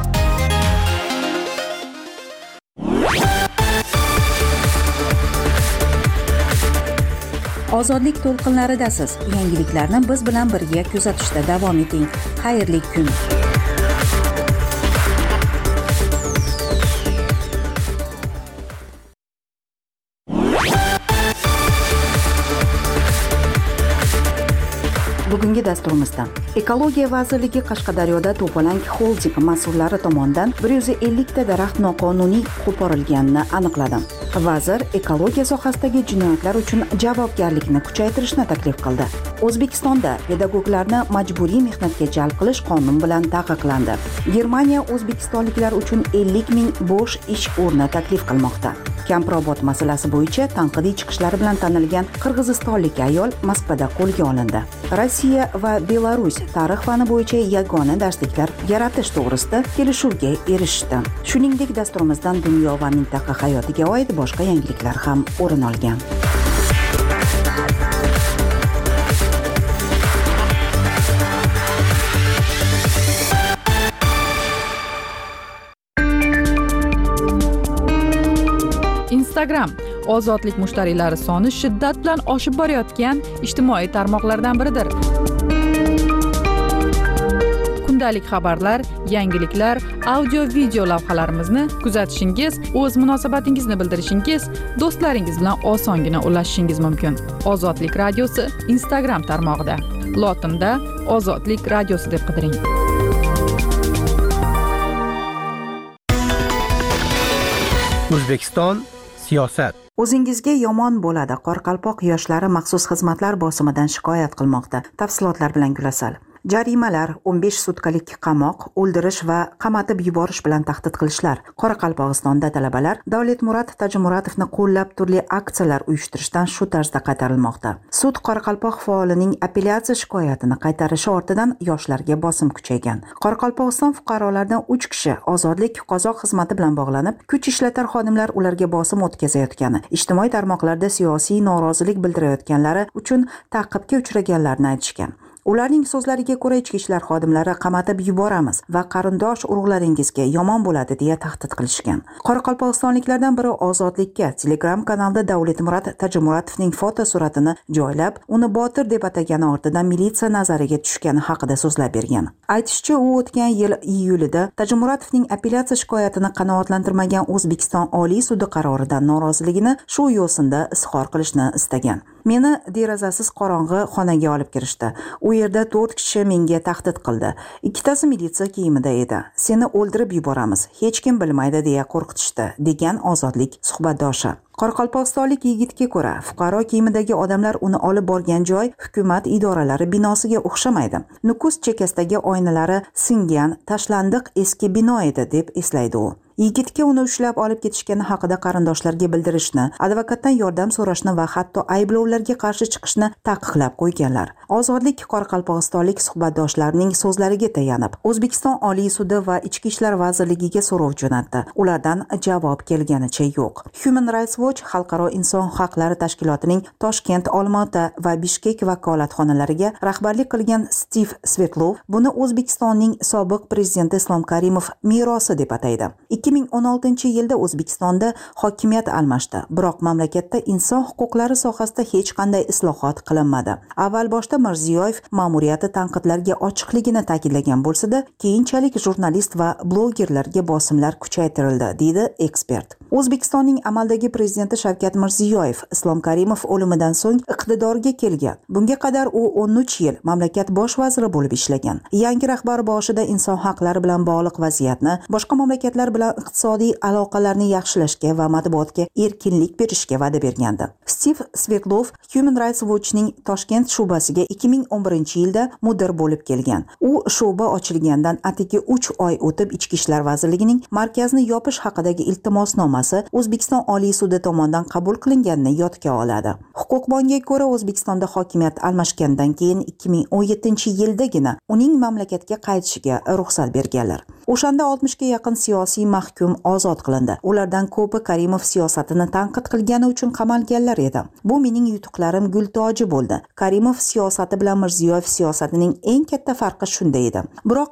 Speaker 1: Ozodlik to'lqinlaridasiz. Yangiliklarni biz bilan birga kuzatishda davom eting. Xayrli kun. Bugungi dasturimizda Ekologiya vazirligi Qashqadaryoda To'polang xolding mas'ullari tomonidan 150 ta daraxt noqonuniy qo'porilganini aniqladi. Vazir ekologiya sohasidagi jinoyatlar uchun javobgarlikni kuchaytirishni taklif qildi. O'zbekistonda pedagoglarni majburiy mehnatga jalb qilish qonun bilan taqiqlandi. Germaniya o'zbekistonliklar uchun 50 ming bo'sh ish o'rni taklif qilmoqda. Kamprobod masalasi bo'yicha tanqidiy chiqishlari bilan tanilgan qirg'izistonlik ayol Moskvada qo'lga olindi. Rossiya va Belarus tarix fani bo'yicha yagona darsliklar yaratish to'g'risida kelishuvga erishdi. Shuningdek, dasturimizdan dunyo va mintaqa hayotiga oid boshqa yangiliklar ham o'rin olgan.
Speaker 12: Instagram ozodlik mushtariylari soni shiddat bilan oshib borayotgan ijtimoiy tarmoqlardan biridir. Kundalik xabarlar, yangiliklar, audio-video lavhalarimizni kuzatishingiz, o'z munosabatingizni bildirishingiz, do'stlaringiz bilan osongina ulashishingiz mumkin. Ozodlik radiosi Instagram tarmog'ida. Lotinda Ozodlik radiosi deb qidiring.
Speaker 2: O'zbekiston siyosat.
Speaker 1: O'zingizga yomon bo'ladi. Qoraqalpoq yoshlari maxsus xizmatlar bosimidan shikoyat qilmoqda. Tafsilotlar bilan Gulasal. Jarimalar, 15 sutkalik qamoq, o'ldirish va qamatib yuborish bilan tahdid qilishlar. Qoraqalpog'istonda talabalar Davletmurod Tajimuratovni qo'llab turli aksiyalar uyushtirishdan shu tarzda qaytarilmoqda. Sud Qoraqalpoq faolining apellyatsiya shikoyatini qaytarishi ortidan yoshlarga bosim kuchaygan. Qoraqalpog'iston fuqarolaridan 3 kishi ozodlik qozoq xizmati bilan bog'lanib, kuch ishlatar xodimlar ularga bosim o'tkazayotgani, ijtimoiy tarmoqlarda siyosiy norozilik bildirayotganlari uchun ta'qibga uchraganlarni aytishgan. Ularning so'zlariga ko'ra ichki ishlar xodimlari qamatib yuboramiz va qarindosh urug'laringizga yomon bo'ladi deya tahdid qilishgan. Qoraqalpog'istonliklardan biri Ozodlikka Telegram kanalida Davletmurod Tajimuratovning fotosuratini joylab, uni botir deb atagani ortidan militsiya nazariga tushgani haqida so'zlab bergan. Aytishicha, u o'tgan yil iyulida Tajimuratovning apellyatsiya shikoyatini qanoatlantirmagan O'zbekiston Oliy sudi qaroridan noroziligini shu yo'sinda izhor qilishni istagan. Meni derazasiz qorong'i xonaga olib kirishdi. U yerda 4 kishi menga tahdid qildi. Ikkitasi militsiya kiyimida edi. Seni o'ldirib yuboramiz, hech kim bilmaydi deya qo'rqitishdi, degan Ozodlik suhbatdoshi. Qoraqalpog'istonlik yigitga ko'ra, fuqaro kiyimidagi odamlar uni olib borgan joy hukumat idoralari binosiga o'xshamaydi. Nukus chekkasidagi oynalari singan, tashlandiq eski bino edi deb eslaydi u. Yigitga uni ushlab olib ketishgani haqida qarindoshlarga bildirishni, advokatdan yordam so'rashni va hatto ayblovlarga qarshi chiqishni taqiqlab qo'yganlar. Ozodlik qoraqalpog'istonlik suhbatdoshlarning so'zlariga tayanib, O'zbekiston Oliy sudi va Ichki ishlar vazirligiga so'rov jo'natdi. Ulardan javob kelganicha yo'q. Human Rights Watch xalqaro inson huquqlari tashkilotining Toshkent, Olmaota va Bishkek vakolatxonalariga rahbarlik qilgan Stiv Svetlov buni O'zbekistonning sobiq prezidenti Islom Karimov merosi deb ataydi. 2016-yilda O'zbekistonda hokimiyat almashdi, biroq mamlakatda inson huquqlari sohasida hech qanday islohot qilinmadi. Avval boshda Mirziyoyev ma'muriyati tanqidlarga ochiqligini ta'kidlagan bo'lsa-da, keyinchalik jurnalist va blogerlarga bosimlar kuchaytirildi, deydi ekspert. O'zbekistonning amaldagi prezidenti Shavkat Mirziyoyev Islom Karimov o'limidan so'ng iqtidorga kelgan. Bunga qadar u 13 yil mamlakat bosh vaziri bo'lib ishlagan. Yangi rahbar boshida inson huquqlari bilan bog'liq vaziyatni, boshqa mamlakatlar bilan iqtisodiy aloqalarni yaxshilashga va matbuotga erkinlik berishga va'da bergandi. Stiv Svetlov Human Rights Watch'ning Toshkent shubasiga 2011-yilda mudir bo'lib kelgan. U shuba ochilgandan atigi 3 oy o'tib Ichki ishlar vazirligining markazni yopish haqidagi iltimosnomasi O'zbekiston Oliy sudi tomonidan qabul qilinganini yodga oladi. Huquqbonga ko'ra, O'zbekistonda hokimiyat almashgandan keyin 2017-yildagina uning mamlakatga qaytishiga ruxsat berganlar. O'shanda 60 ga yaqin siyosiy mahkum ozod qilindi. Ulardan ko'pi Karimov siyosatini tanqid qilgani uchun qamalganlar edi. Bu mening yutuqlarim gultoji bo'ldi. Karimov siyosati bilan Mirziyoyev siyosatining eng katta farqi shunda edi. Biroq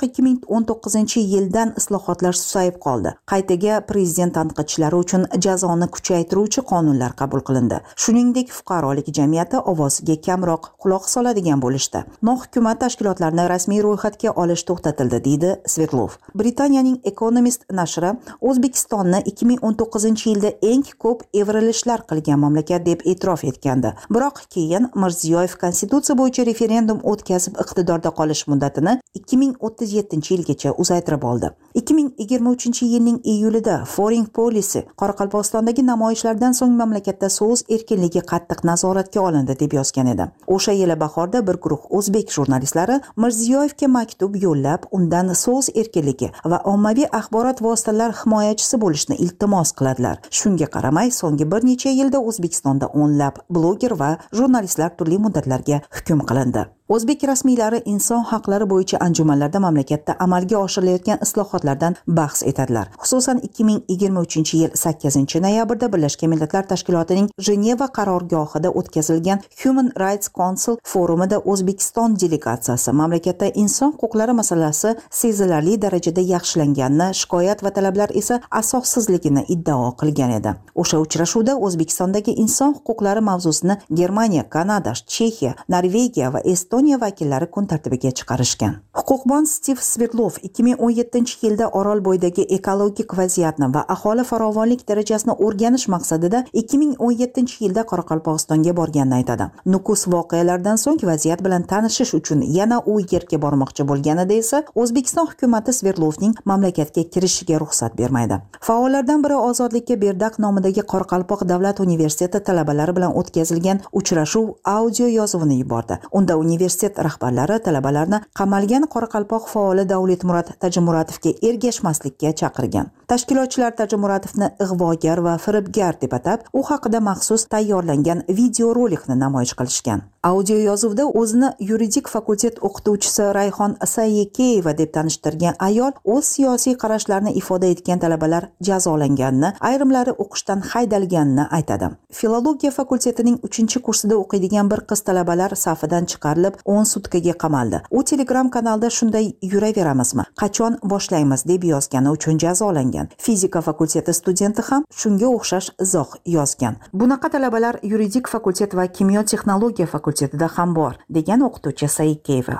Speaker 1: 2019-yildan islohotlar susayib qoldi. Qaytaga prezident tanqidchilari uchun jazoni kuchaytiruvchi qonunlar qabul qilindi. Shuningdek, fuqarolik jamiyati ovoziga kamroq quloq soladigan bo'lishdi. Nohukumat tashkilotlarini rasmiy ro'yxatga olish to'xtatildi, deydi Svetlov. Britaniyaning Economist nashri O'zbekistonni 2019-yilda eng ko'p evrilishlar qilgan mamlakat deb e'tirof etgandi. Biroq keyin Mirziyoyev konstitutsiya bo'yicha referendum o'tkazib iqtidorda qolish muddatini 2037-yilgacha uzaytirib oldi. 2023-yilning iyulida Foreign Policy Qoraqalpog'istondagi namoyishlardan so'ng mamlakatda so'z erkinligi qattiq nazoratga olindi deb yozgan edi. O'sha yili bahorda bir guruh o'zbek jurnalistlari Mirziyoyevga maktub yo'llab, undan so'z erkinligi va ommaviy axborot vositalari himoyachisi bo'lishni iltimos qiladilar. Shunga qaramay, so'nggi bir necha yilda O'zbekistonda o'nlab bloger va jurnalistlar turli muddatlarga hukm qilindi. O'zbek rasmiylari inson haqlari bo'yicha anjumanlarda mamlakatda amalga oshirilayotgan islohotlardan bahs etadilar. Xususan 2023-yil 8-noyabrda Birlashgan Millatlar Tashkilotining Jeneva qarorgohida o'tkazilgan Human Rights Council forumida O'zbekiston delegatsiyasi mamlakatda inson huquqlari masalasi sezilarli darajada yaxshilanganini, shikoyat va talablar esa asossizligini iddao qilgan edi. O'sha uchrashuvda O'zbekistondagi inson huquqlari mavzusini Germaniya, Kanada, Chexiya, Norvegiya va Estoniya vakillari kun tartibiga chiqarishgan. Huquqbon Stiv Svetlov 2017-yilda Orolbo'ydagi ekologik vaziyatni va aholi farovonlik darajasini o'rganish maqsadida 2017-yilda Qoraqalpog'istonga borganini aytadi. Nukus voqealaridan so'ng vaziyat bilan tanishish uchun yana u yerga bormoqchi bo'lganida esa O'zbekiston hukumatı Svetlovning mamlakatga kirishiga ruxsat bermaydi. Faollardan biri Ozodlikka Berdaq nomidagi Qoraqalpoq davlat universiteti talabalari bilan o'tkazilgan uchrashuv audio yozuvini yubordi. Unda universitet rahbarlari talabalarni qamalgan Qoraqalpoq faoli Davletmurod Tajimuratovga ergashmaslikka chaqirgan. Tashkilotchilar Tajimuratovni ig'vogar va firibgar deb atab, u haqida maxsus tayyorlangan video rolikni namoyish qilishgan. Audio yozuvda o'zini yuridik fakultet o'qituvchisi Rayhon Sayekeyeva deb tanishtirgan ayol o'z siyosiy qarashlarini ifoda etgan talabalar jazolanganini, ayrimlari o'qishdan haydalganini aytadi. Filologiya fakultetining 3-kursida o'qiydigan bir qiz talabalar safidan chiqarilib 10 sutkaga qamaldi. U Telegram kanalda shunday yuraveramizmi, qachon boshlaymiz deb yozgani uchun jazolangan. Fizika fakulteti studenti ham shunga o'xshash izoh yozgan. Bunaqa talabalar yuridik fakultet va kimyo texnologiya fakultetida ham bor, degan o'qituvchi Saikeva.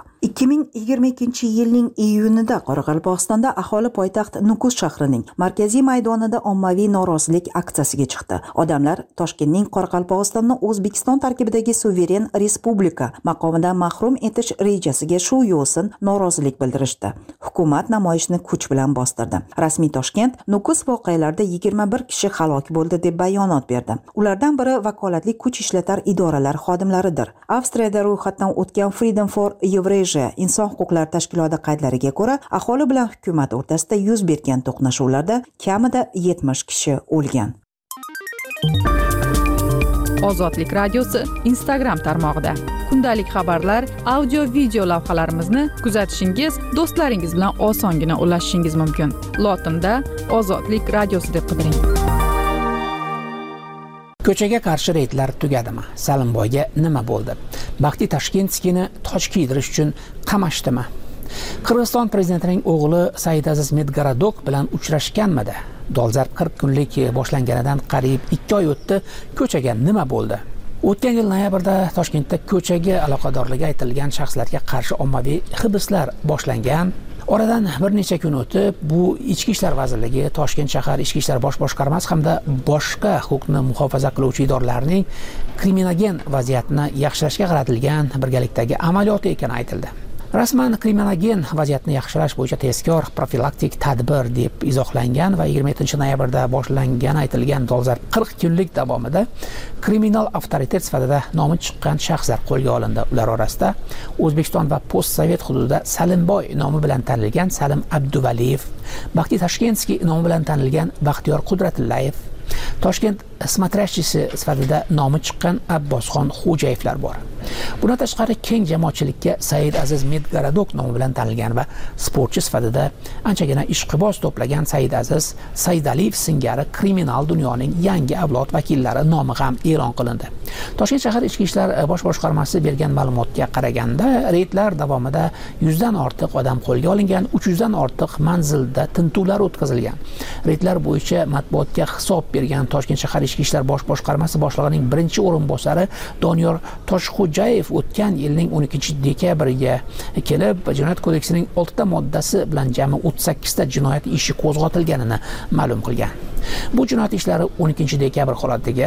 Speaker 1: 2022-yilning iyunida Qoraqalpog'istonda aholi poytaxt Nukus shahrining markaziy maydonida ommaviy norozilik aksiyasiga chiqdi. Odamlar Toshkentning Qoraqalpog'istonni O'zbekiston tarkibidagi suveren respublika maqomidan mahrum etish rejasiga shu yo'sin norozilik bildirishdi. Hukumat namoyishni kuch bilan bostirdi. Rasmiy Toshkent Nukus voqealarida 21 kishi halok bo'ldi deb bayonot berdi. Ulardan biri vakolatli kuch ishlatar idoralar xodimlaridir. Avstriyada ro'yxatdan o'tgan Freedom for Eurasia inson huquqlari tashkiloti qaydlariga ko'ra, aholi bilan hukumat o'rtasida yuz bergan to'qnashuvlarda kamida 70 kishi o'lgan.
Speaker 12: Ozodlik radiosi Instagram tarmog'ida kundalik xabarlar, audio video lavhalarimizni kuzatishingiz, do'stlaringiz bilan osongina ulashishingiz mumkin. Lotinda Ozodlik radiosi deb qidiring.
Speaker 5: Ko'chaga qarshi reydlar tugadimi? Salimboyga nima bo'ldi? Baxti Tashkentskiyni toj kiydirish uchun qamashdimi? Qirg'iziston prezidentining o'g'li Saidaziz Medgaradok bilan uchrashganmidi? Dolzarb 40 kunlik boshlanganidan qariyb 2 oy o'tdi. Ko'chaga nima bo'ldi? O'tgan yil noyabrda Toshkentda ko'chaga aloqadorligi aytilgan shaxslarga qarshi ommaviy hibslar boshlangan. Oradan bir necha kun o'tib, bu Ichki ishlar vazirligi, Toshkent shahar Ichki ishlar bosh boshqarmasi hamda boshqa huquqni muhofaza qiluvchi idoralarning kriminogen vaziyatni yaxshilashga qaratilgan birgalikdagi amaliyoti ekani aytildi. Rasman kriminogen vaziyatni yaxshilash bo'yicha tezkor profilaktik tadbir deb izohlangan va 27-noyabrda boshlangani aytilgan dolzarb 40 kunlik davomida kriminal avtoritet sifatida nomi chiqqan shaxslar qo'lga olindi. Ular orasida O'zbekiston va postsovet hududida Salimboy nomi bilan tanilgan Salim Abduvaliyev, Baxti Tashkentskiy nomi bilan tanilgan Baxtiyor Qudratillayev, Toshkent smatrashchisi sifatida nomi chiqqan Abbosxon Xo'jayevlar bor. Bundan tashqari keng jamoatchilikka Said Aziz Medgaradok nomi bilan tanilgan va sportchi sifatida anchagina ishqiboz to'plagan Said Aziz Saidaliyev singari kriminal dunyoning yangi avlod vakillari nomi ham e'lon qilindi. Toshkent shahar ichki ishlar bosh boshqarmasi bergan ma'lumotga qaraganda, reydlar davomida 100 dan ortiq odam qo'lga olingan, 300 dan ortiq manzilda tintuvlar o'tkazilgan. Reydlar bo'yicha matbuotga hisob bergan Toshkent shahar ichki ishlar bosh boshqarmasi boshlig'ining birinchi o'rinbosari Doniyor Toshxo'jayev o'tgan yilning 12 dekabriga kelib, Jinoyat kodeksining 6 ta moddasi bilan jami 38 ta jinoyat ishi qo'zg'atilganini ma'lum qilgan. Bu jinoyat ishlari 12 dekabr holatiga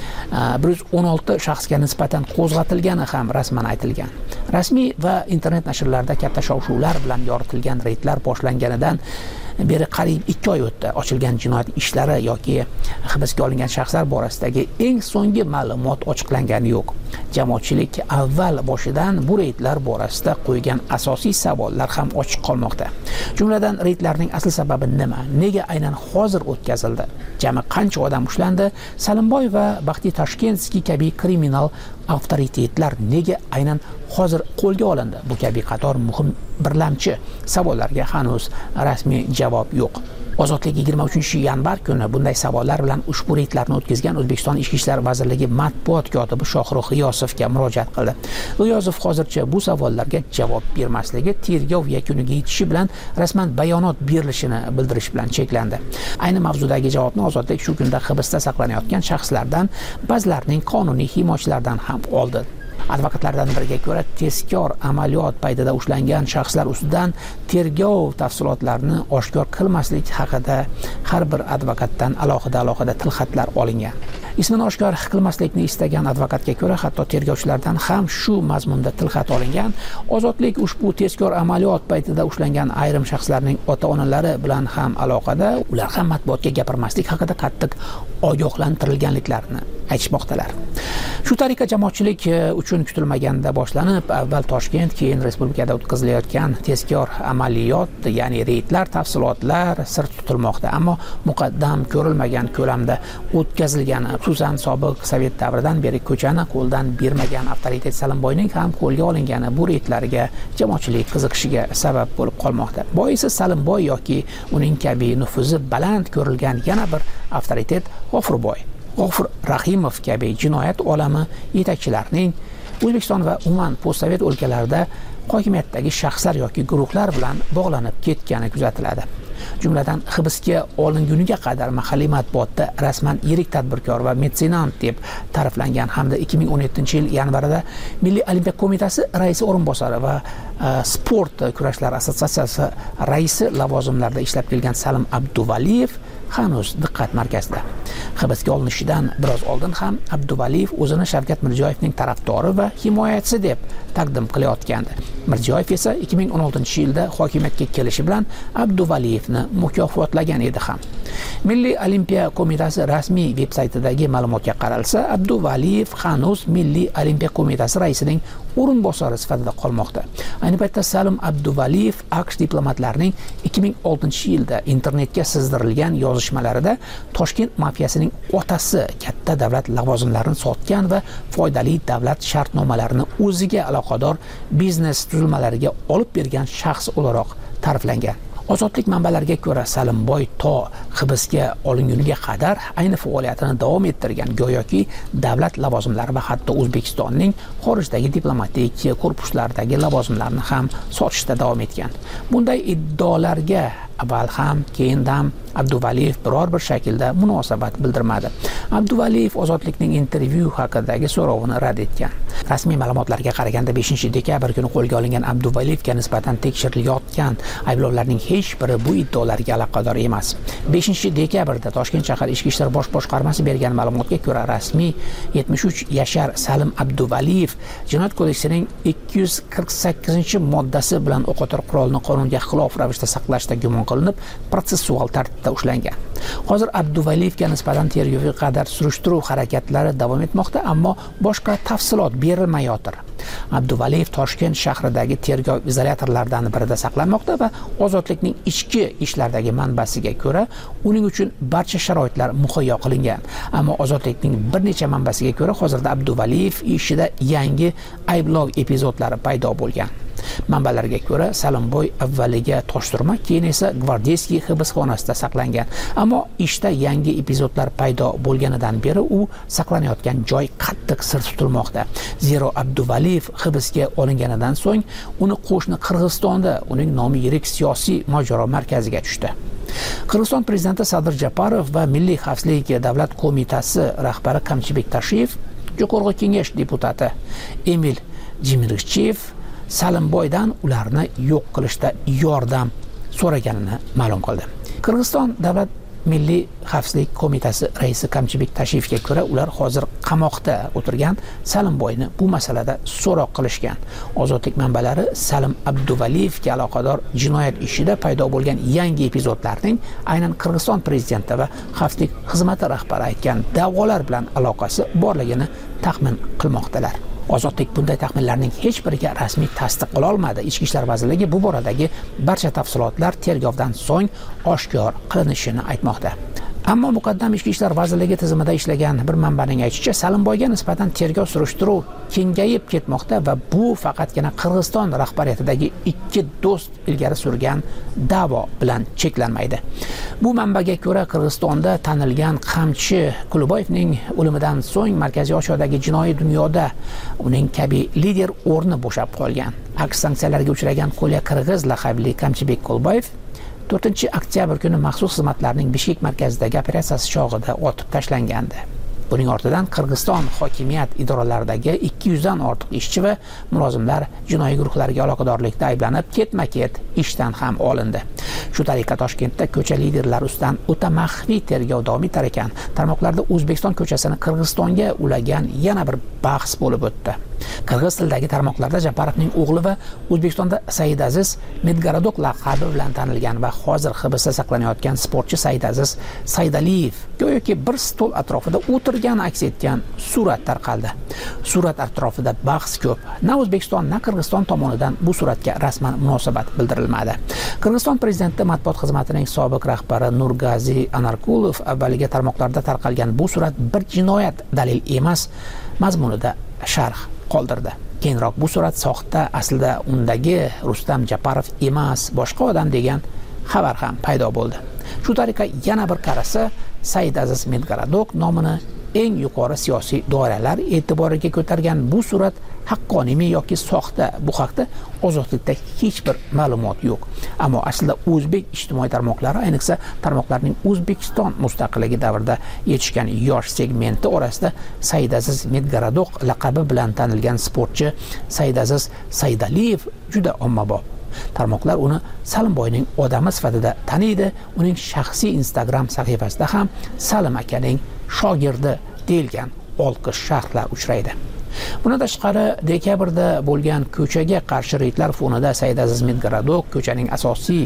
Speaker 5: 116 shaxsga nisbatan qo'zg'atilgani ham rasman aytilgan. Rasmiy va internet nashrlarda katta shov-shuvlar bilan yoritilgan reydlar boshlanganidan beri qariyb 2 oy o'tdi. Ochilgan jinoyat ishlari yoki hibsga olingan shaxslar borasidagi eng so'nggi ma'lumot ochiqlangani yo'q. Jamoatchilik avval boshidan bu reydlar borasida qo'ygan asosiy savollar ham ochiq qolmoqda. Jumladan, reydlarning asl sababi nima? Nega aynan hozir o'tkazildi? Jami qancha odam ushlandi? Salimboy va Baxtiy Toshkentskiy kabi kriminal avtoritetlar nega aynan hozir qo'lga olindi? Bu kabi qator muhim birlamchi savollarga hanuz rasmiy javob yo'q. Ozodlik 23-yanvar kuni bunday savollar bilan ushbu reydlarni o'tkazgan O'zbekiston Ichki ishlar vazirligi matbuot kotibi Shohrux G'iyosovga murojaat qildi. G'iyosov hozircha bu savollarga javob bermasligi, tergov yakuniga yetishi bilan rasman bayonot berilishini bildirish bilan cheklandi. Ayni mavzudagi javobni Ozodlik shu kunda hibsda saqlanayotgan shaxslardan ba'zilarining qonuniy himoyachilardan ham oldi. Advokatlardan biriga ko'ra, tezkor amaliyot paytida ushlangan shaxslar ustidan tergov tafsilotlarini oshkor qilmaslik haqida har bir advokatdan alohida tilxatlar olingan. Ismini oshkor qilmaslikni istagan advokatga ko'ra, hatto tergovchilardan ham shu mazmunda tilxat olingan. Ozodlik ushbu tezkor amaliyot paytida ushlangan ayrim shaxslarning ota-onalari bilan ham aloqada, ular ham matbuotga gapirmaslik haqida qattiq ogohlantirilganliklarini aytishmoqdalar. Shu tariqa jamoatchilik uchun kutilmaganda boshlanib, avval Toshkent, keyin respublikada o'tkazilayotgan tezkor amaliyot, ya'ni reydlar tafsilotlar sir tutilmoqda, ammo muqaddam ko'rilmagan ko'lamda o'tkazilgani, xususan sobiq Sovet davridan beri ko'chani qo'ldan bermagan avtoritet Salimboyning ham qo'lga olingani bu reydlarga jamoatchilik qiziqishiga sabab bo'lib qolmoqda. Boisi Salimboy yoki uning kabi nufuzi baland ko'rilgan yana bir avtoritet G'ofurboy, G'ofur Rahimov kabi jinoyat olami yetakchilarining O'zbekiston va umuman postsovet o'lkalarida hokimiyatdagi shaxslar yoki guruhlar bilan bog'lanib ketgani kuzatiladi. Jumladan, hibsga olinguniga qadar mahalliy matbuotda rasman yirik tadbirkor va metsenant deb ta'riflangan hamda 2017-yil yanvarida Milliy Olimpiya qo'mitasi raisi o'rinbosari va sport kurashlar assotsiatsiyasi raisi lavozimlarida ishlab kelgan Salim Abduvaliyev hanuz diqqat markazida. Hibsga olinishidan biroz oldin ham Abduvaliyev o'zini Shavkat Mirziyoyevning tarafdori va himoyachisi deb taqdim qilayotgandi. Mirziyoyev esa 2016-yilda hokimiyatga kelishi bilan Abduvaliyevni mukofotlagan edi ham. Milliy Olimpiya qo'mitasi rasmiy veb-saytidagi ma'lumotga qaralsa, Abduvaliyev hanuz Milliy Olimpiya qo'mitasi raisining o'rinbosari sifatida qolmoqda. Ayni paytda Salim Abduvaliyev AQSh diplomatlarining 2006-yilda internetga sizdirilgan yozishmalarida Toshkent mafiyasining otasi katta davlat lavozimlarini sotgan va foydali davlat shartnomalarini o'ziga aloqador biznes tuzilmalariga olib bergan shaxs o'laroq ta'riflangan. Ozodlik manbalariga ko'ra, Salimboy to hibsga olinguniga qadar ayni faoliyatini davom ettirgan, go'yoki davlat lavozimlari va hatto O'zbekistonning xorijdagi diplomatik korpuslaridagi lavozimlarini ham sotishda davom etgan. Bunday iddaolarga avval ham, keyin ham Abduvaliyev biror bir shaklda munosabat bildirmadi. Abduvaliyev Ozodlikning intervyu haqidagi so'rovini rad etgan. Rasmiy ma'lumotlarga qaraganda 5-dekabr kuni qo'lga olingan Abduvaliyevga nisbatan tekshirilayotgan ayblovlarning hech biri bu iddaolarga aloqador emas. 5-dekabrda Toshkent shahar ichki ishlar bosh boshqarmasi bergan ma'lumotga ko'ra, rasmiy 73 yashar Salim Abduvaliyev Jinoyat kodeksining 248-moddasi bilan o'qotar qurolni qonunga xilof ravishda saqlashda gumon qilinib, protsessual tartibda holatda ushlangan. Hozir Abduvaliyevga nisbatan tergovga qadar surishtiruv harakatlari davom etmoqda, ammo boshqa tafsilot berilmayotir. Abduvaliyev Toshkent shahridagi tergov izolyatorlaridan birida saqlanmoqda va ozodlikning ichki ishlardagi manbasiga ko'ra, uning uchun barcha sharoitlar muhayyo qilingan. Ammo ozodlikning bir necha manbasiga ko'ra, hozirda Abduvaliyev ishida yangi ayblov epizodlari paydo bo'lgan. Manbalarga ko'ra, Salimboy avvaliga Toshturma, keyin esa Gvardeyskiy hibsxonasida saqlangan. Ammo ishda yangi epizodlar paydo bo'lganidan beri u saqlanayotgan joy qattiq sir tutilmoqda. Zero Abduvaliyev hibsga olinganidan so'ng uni qo'shni Qirg'izistonda uning nomi yirik siyosiy mojaro markaziga tushdi. Qirg'iziston prezidenti Sadir Japarov va Milliy xavfsizlik davlat qo'mitasi rahbari Kamchibek Tashiyev, Jo'qorg'i Kengash deputati Emil Jimirg'chiyev Salimboydan ularni yo'q qilishda yordam so'raganini ma'lum qildi. Qirg'iziston davlat Milliy xavfsizlik qo'mitasi raisi Kamchibek Tashiyevga ko'ra, ular hozir qamoqda o'tirgan Salimboyni bu masalada so'roq qilishgan. Ozodlik manbalari Salim Abduvaliyevga aloqador jinoyat ishida paydo bo'lgan yangi epizodlarning aynan Qirg'iziston prezidenti va xavfsizlik xizmati rahbari aytgan da'volar bilan aloqasi borligini taxmin qilmoqdalar. Ozodlik bunday taxminlarning hech biriga rasmiy tasdiq qila olmadi. Ichki ishlar vazirligi bu boradagi barcha tafsilotlar tergovdan so'ng oshkor qilinishini aytmoqda. Ammo muqaddam Ichki ishlar vazirligi tizimida ishlagan bir manbaning aytishicha, Salimboyga nisbatan tergov surishtiruv kengayib ketmoqda va bu faqatgina Qirg'iziston rahbariyatidagi ikki do'st ilgari surgan da'vo bilan cheklanmaydi. Bu manbaga ko'ra, Qirg'izistonda tanilgan Qamchi Kuluboyevning o'limidan so'ng Markaziy Osiyodagi jinoiy dunyoda uning kabi lider o'rni bo'shab qolgan. Aks sanksiyalarga uchragan Qo'lya Qirg'iz laqabli Kamchibek Kuluboyev 4-oktyabr kuni maxsus xizmatlarning Bishkek markazidagi operatsiyasi chog'ida otib tashlangandi. Buning ortidan Qirg'iziston hokimiyat idoralaridagi 200 dan ortiq ishchi va mulozimlar jinoiy guruhlarga aloqadorlikda ayblanib, ketma-ket ishdan ham olindi. Shu tariqa Toshkentda ko'cha liderlari ustidan o'ta maxfiy tergov davom etar ekan. Tarmoqlarda O'zbekiston ko'chasini Qirg'izistonga ulagan yana bir bahs bo'lib o'tdi. Qirg'iz tilidagi tarmoqlarda Japarovning o'g'li va O'zbekistonda Saidaziz Medgaradok laqabi bilan tanilgan va hozir hibsda saqlanayotgan sportchi Saidaziz Saidaliyev go'yoki bir stol atrofida o'tirgan aks etgan surat tarqaldi. Surat atrofida bahs ko'p. Na O'zbekiston, na Qirg'iziston tomonidan bu suratga rasman munosabat bildirilmadi. Qirg'iziston prezidenti matbuot xizmatining sobiq rahbari Nurgazi Anarkulov avvaliga tarmoqlarda tarqalgan bu surat bir jinoyat dalil emas mazmunida sharh qoldirdi. Keyinroq bu surat soxta, aslida undagi Rustam Japarov emas, boshqa odam degan xabar ham paydo bo'ldi. Shu tariqa yana bir qarasa, Saidaziz Medgaradok nomini eng yuqori siyosiy doiralar e'tiboriga ko'targan bu surat haqqoniymi yoki soxta, bu haqda ozodlikda hech bir ma'lumot yo'q. Ammo aslida o'zbek ijtimoiy tarmoqlari, ayniqsa tarmoqlarning O'zbekiston mustaqilligi davrida yetishgan yosh segmenti orasida Saidaziz Medgaradok laqabi bilan tanilgan sportchi Saidaziz Saidaliyev juda ommabop. Tarmoqlar uni Salimboyning odami sifatida taniydi. Uning shaxsiy Instagram sahifasida ham Salim akaning shogirdi deyilgan olqish sharhlar uchraydi. Bundan tashqari, dekabrda bo'lgan ko'chaga qarshi reydlar fonida Saidaziz Medgaradok ko'chaning asosiy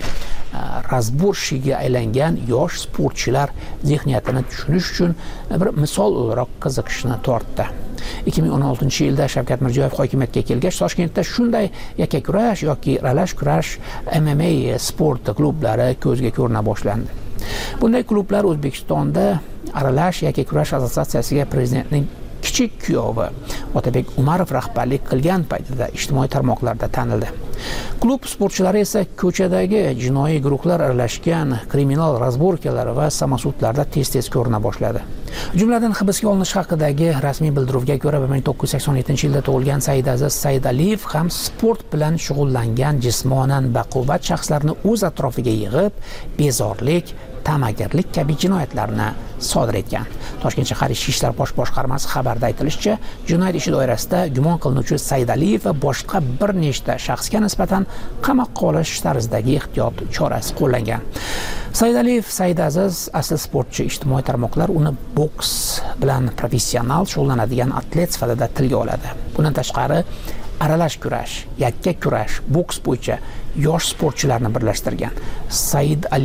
Speaker 5: razborshiga aylangan yosh sportchilar zehniyatini tushunish uchun bir misol o'laroq qiziqishni tortdi. 2016-yilda Shavkat Mirziyoyev hokimiyatga kelgach, Toshkentda shunday yakkakurash yoki ralash kurash MMA sport klublari ko'zga ko'rina boshlandi. Bunday klublar O'zbekistonda Aralash yakkakurash assotsiatsiyasiga prezidentning kichik kuyovi Otabek Umarov rahbarlik qilgan paytida ijtimoiy tarmoqlarda tanildi. Klub sportchilari esa ko'chadagi jinoiy guruhlar aralashgan kriminal razborkalar va samosudlarda tez-tez ko'rina boshladi. Jumladan hibsga olinish haqidagi rasmiy bildiruvga ko'ra 1987-yilda tug'ilgan Saidaziz Saidaliyev ham sport bilan shug'ullangan jismonan baquvvat shaxslarni o'z atrofiga yig'ib, bezorlik, ta'magirlik kabi jinoyatlarni sodir etgan. Toshkent shahar Ichki ishlar bosh boshqarmasi xabarida aytilishicha, jinoyat ishi doirasida gumon qilinuvchi Saidaliyev va boshqa bir nechta shaxsga nisbatan qamoqqa olish tarzidagi ehtiyot chorasi qo'llangan. Saidaliyev Saidaziz asli sportchi, ijtimoiy tarmoqlar uni boks bilan professional shug'ullanadigan atlet sifatida tilga oladi. Bundan tashqari, aralash kurash, yakka kurash, boks bo'yicha yosh sportchilarni birlashtirgan Said Aliyev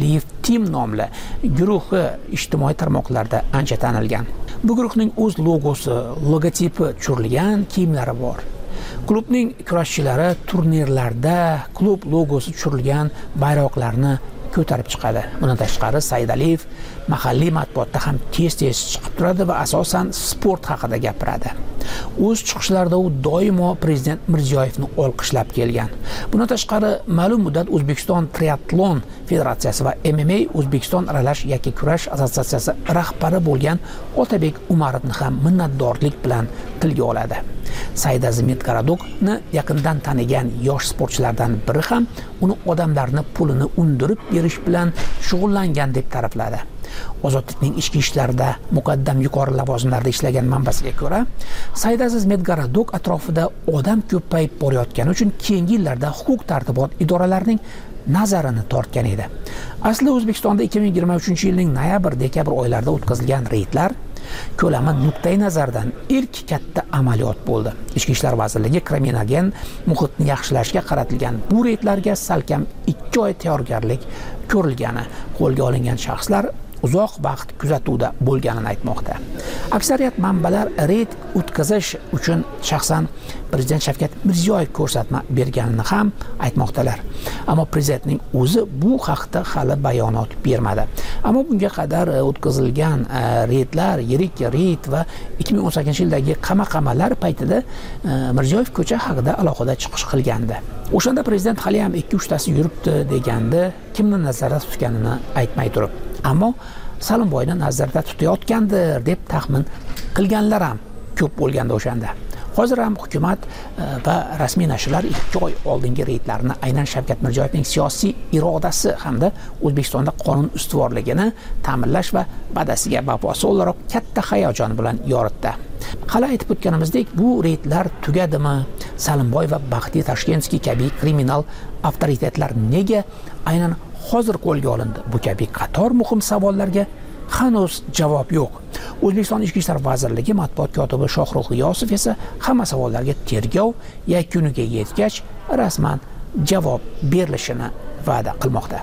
Speaker 5: Team nomli guruhi ijtimoiy tarmoqlarda ancha tanilgan. Bu guruhning o'z logosi, logotipi tushirilgan kiyimlari bor. Klubning kurashchilari turnirlarda klub logosi tushirilgan bayroqlarni ko'tarib chiqadi. Bundan tashqari Saidaliyev mahalliy matbuotda ham tez-tez chiqib turadi va asosan sport haqida gapiradi. O'z chiqishlarida u doimo prezident Mirziyoyevni olqishlab kelgan. Bundan tashqari ma'lum muddat O'zbekiston triatlon federatsiyasi va MMA O'zbekiston aralash yakka kurash assotsiatsiyasi rahbari bo'lgan Otabek Umarovni ham minnatdorlik bilan tilga oladi. Saidazim Medgaradokni yaqindan tanigan yosh sportchilardan biri ham uni odamlarni pulini undirib berish bilan shug'ullangan deb ta'rifladi. Ozodlikning ichki ishlarida muqaddam yuqori lavozimlarda ishlagan manbasiga ko'ra, Saidaziz Medgaradok atrofida odam ko'payib borayotgani uchun keyingi yillarda huquq-tartibot idoralarining nazarini tortgan edi. Asli O'zbekistonda 2023-yilning noyabr-dekabr oylarida o'tkazilgan reydlar ko'lami nuqtai nazardan ilk katta amaliyot bo'ldi. Ichki ishlar vazirligi kriminogen muhitni yaxshilashga qaratilgan bu reydlarga salkam 2 oy tayyorgarlik ko'rilgani, qo'lga olingan shaxslar uzoq vaqt kuzatuvda bo'lganini aytmoqda. Aksariyat manbalar reyd o'tkazish uchun shaxsan prezident Shavkat Mirziyoyev ko'rsatma berganini ham aytmoqdalar. Ammo prezidentning o'zi bu haqda hali bayonot bermadi. Ammo bunga qadar o'tkazilgan reydlar, yirik reyd va 2018-yildagi qamaqamalar paytida Mirziyoyev ko'cha haqida alohida chiqish qilgandi. O'shanda prezident hali ham 2-3 tasi yuribdi degandi, kimni nazarda tutganini aytmay turib. Ammo Salimboyni nazarda tutayotgandir deb taxmin qilganlar ham ko'p bo'lganda o'shanda. Hozir ham hukumat va rasmiy nashrlar 2 oy oldingi reydlarni aynan Shavkat Mirziyoyevning siyosiy irodasi hamda O'zbekistonda qonun ustuvorligini ta'minlash va badasiga vafosi o'laroq katta hayajon bilan yoritdi. Hali aytib o'tganimizdek, bu reydlar tugadimi? Salimboy va Baxtiy Tashkentskiy kabi kriminal avtoritetlar nega aynan hozir qo'lga olindi? Bu kabi qator muhim savollarga hanuz javob yo'q. O'zbekiston Ichki ishlar vazirligi matbuot kotibi Shohruh G'iyosov esa hamma savollarga tergov yakuniga yetgach rasman javob berilishini va'da qilmoqda.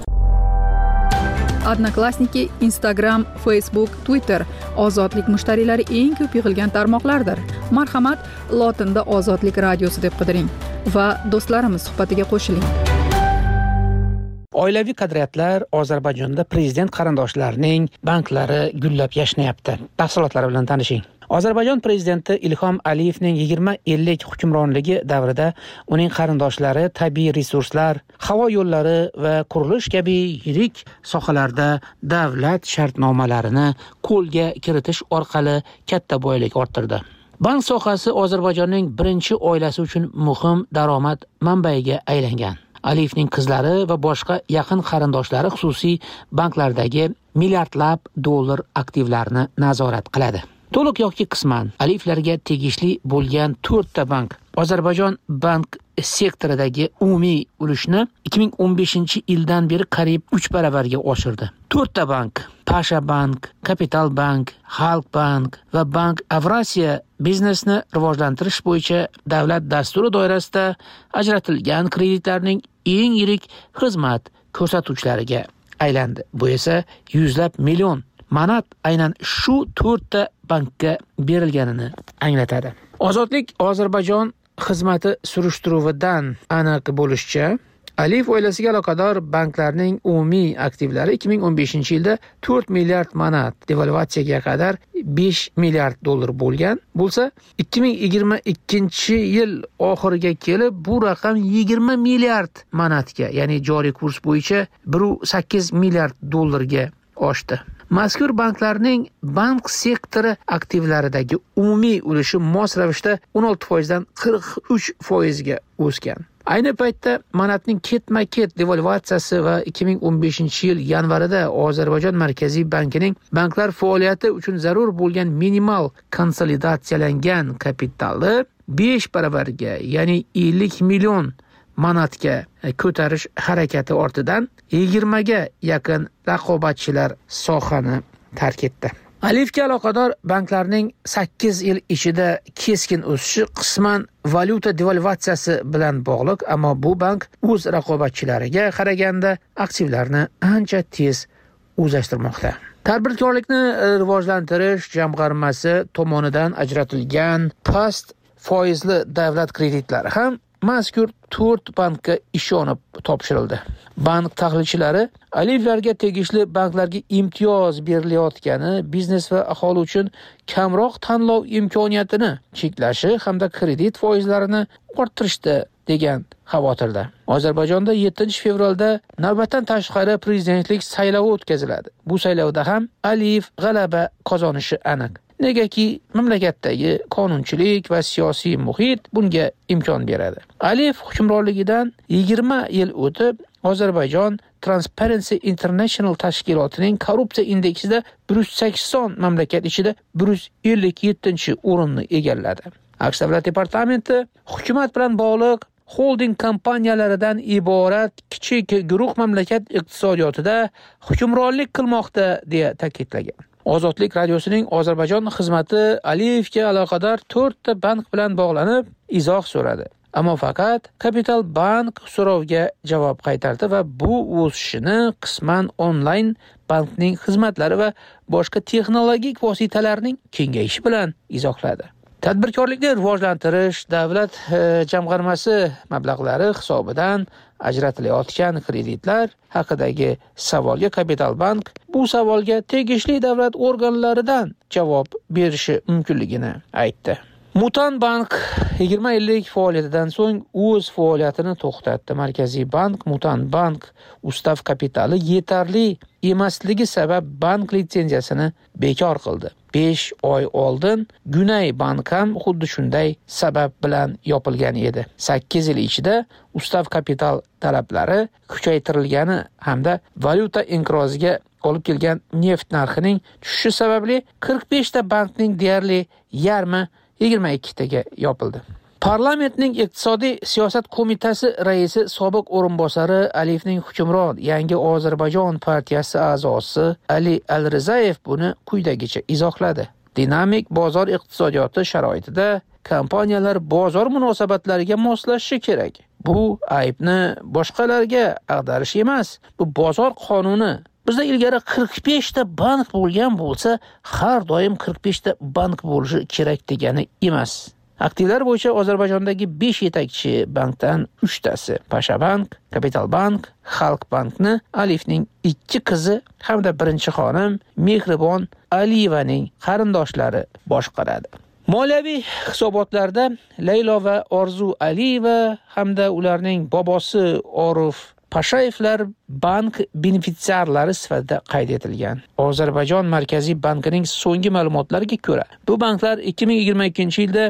Speaker 12: Odnoklassniki, Instagram, Facebook, Twitter ozodlik mushtariylari eng ko'p yig'ilgan tarmoqlardir. Marhamat, lotinda Ozodlik radiosi deb qidiring va do'stlarimiz suhbatiga qo'shiling.
Speaker 5: Oilaviy qadriyatlar Ozarbayjonda prezident qarindoshlarining banklari gullab yashnayapti. Tafsilotlari bilan tanishing. Ozarbayjon prezidenti Ilhom Aliyevning 20-50 hukmronligi davrida uning qarindoshlari tabiiy resurslar, havo yo'llari va qurilish kabi yirik sohalarda davlat shartnomalarini qo'lga kiritish orqali katta boylik orttirdi. Bank sohasi Ozarbayjonning birinchi oilasi uchun muhim daromad manbaiga aylangan. Aliyevning qizlari va boshqa yaqin qarindoshlari xususiy banklardagi milliardlab dollar aktivlarini nazorat qiladi. To'liq yoki qisman Aliyevlarga tegishli bo'lgan 4 ta bank Ozarbayjon bank sektoridagi umumiy ulushni 2015-yildan beri qariyb 3 baravarga oshirdi. 4 ta bank, Pasha bank, Kapital bank, Xalq bank va Bank Avrasiya biznesni rivojlantirish bo'yicha davlat dasturi doirasida ajratilgan kreditlarning eng yirik xizmat ko'rsatuvchilariga aylandi. Bu esa yuzlab million manat aynan shu 4 ta bankka berilganini anglatadi. Ozodlik Ozarbayjon xizmati surishtiruvidan aniq bo'lishicha, Aliyev oilasiga aloqador banklarning umumiy aktivlari 2015-yilda 4 milliard manat, devalvatsiyaga qadar 5 milliard dollar bo'lgan bo'lsa, 2022-yil oxiriga kelib bu raqam 20 milliard manatga, ya'ni joriy kurs bo'yicha 1.8 milliard dollarga oshdi. Mazkur banklarning bank sektori aktivlaridagi umumiy ulushi mos ravishda 16% dan 43% ga o'sgan. Ayni paytda manatning ketma-ket devalvatsiyasi va 2015-yil yanvarida Ozarbayjon Markaziy bankining banklar faoliyati uchun zarur bo'lgan minimal konsolidatsiyalangan kapitali 5 baravarga, ya'ni 50 million manatga ko'tarish harakati ortidan 20 ga yaqin raqobatchilar sohani tark etdi. Aliyevga aloqador banklarning 8 yil ichida keskin o'sishi qisman valyuta devalvatsiyasi bilan bog'liq, ammo bu bank o'z raqobatchilariga qaraganda aktivlarni ancha tez o'zlashtirmoqda. Tadbirkorlikni rivojlantirish jamg'armasi tomonidan ajratilgan past foizli davlat kreditlari ham mazkur 4 bankka ishonib topshirildi. Bank tahlilchilari Aliyevlarga tegishli banklarga imtiyoz berilayotgani biznes va aholi uchun kamroq tanlov imkoniyatini cheklashi hamda kredit foizlarini orttirishda degan xavotirda. Ozarbayjonda 7-fevralda navbatdan tashqari prezidentlik saylovi o'tkaziladi. Bu saylovda ham Aliyev g'alaba qozonishi aniq. Negaki mamlakatdagi qonunchilik va siyosiy muhit bunga imkon beradi. Aliyev hukmronligidan 20 yil o'tib, Ozarbayjon Transparency International tashkilotining korrupsiya indeksida 180 mamlakat ichida 157-o'rinni egalladi. Aqsh davlat departamenti hukumat bilan bog'liq holding kompaniyalaridan iborat kichik guruh mamlakat iqtisodiyotida hukmronlik qilmoqda deya ta'kidlagan. Ozodlik radiosining Ozarbayjon xizmati Aliyevga aloqador 4 ta bank bilan bog'lanib izoh so'radi. Ammo faqat Capital Bank so'rovga javob qaytardi va bu o'sishini qisman onlayn bankning xizmatlari va boshqa texnologik vositalarning kengayishi bilan izohladi. Tadbirkorlikni rivojlantirish davlat jamg'armasi mablag'lari hisobidan ajratilayotgan kreditlar haqidagi savolga Capital Bank bu savolga tegishli davlat organlaridan javob berishi mumkinligini aytdi. Mutan Bank 20 yillik faoliyatidan so'ng o'z faoliyatini to'xtatdi. Markaziy bank Mutan Bank ustav kapitali yetarli emasligi sabab bank litsenziyasini bekor qildi. 5 oy oldin Gunay Bank ham xuddi shunday sabab bilan yopilgan edi. 8 yil ichida ustav kapital talablari kuchaytirilgani hamda valyuta inqiroziga olib kelgan neft narxining tushishi sababli 45 ta bankning deyarli yarmi 22 taga yopildi. Parlamentning iqtisodiy siyosat qo'mitasi raisi sobiq o'rinbosari Aliyevning hukmron yangi Ozarbayjon partiyasi a'zosi Ali Alrizayev buni quyidagicha izohladi. Dinamik bozor iqtisodiyoti sharoitida kompaniyalar bozor munosabatlariga moslashishi kerak. Bu aybni boshqalarga ag'darish emas, bu bozor qonuni. Bizda ilgari 45 ta bank bo'lgan bo'lsa, har doim 45 ta bank bo'lishi kerak degani emas. Aktivlar bo'yicha Ozarbayjondagi 5 yetakchi bankdan 3 tasi Pasha Bank, Capital Bank, Xalq Bankni Aliyevning 2 qizi hamda birinchi xonim Mehribon Aliyevaning qarindoshlari boshqaradi. Moliyaviy hisobotlarda Laylo va Orzu Aliyeva hamda ularning bobosi Orif Pashayevlar bank benefitsiarlari sifatida qayd etilgan. Ozarbayjon Markaziy bankining so'nggi ma'lumotlariga ko'ra, bu banklar 2022-yilda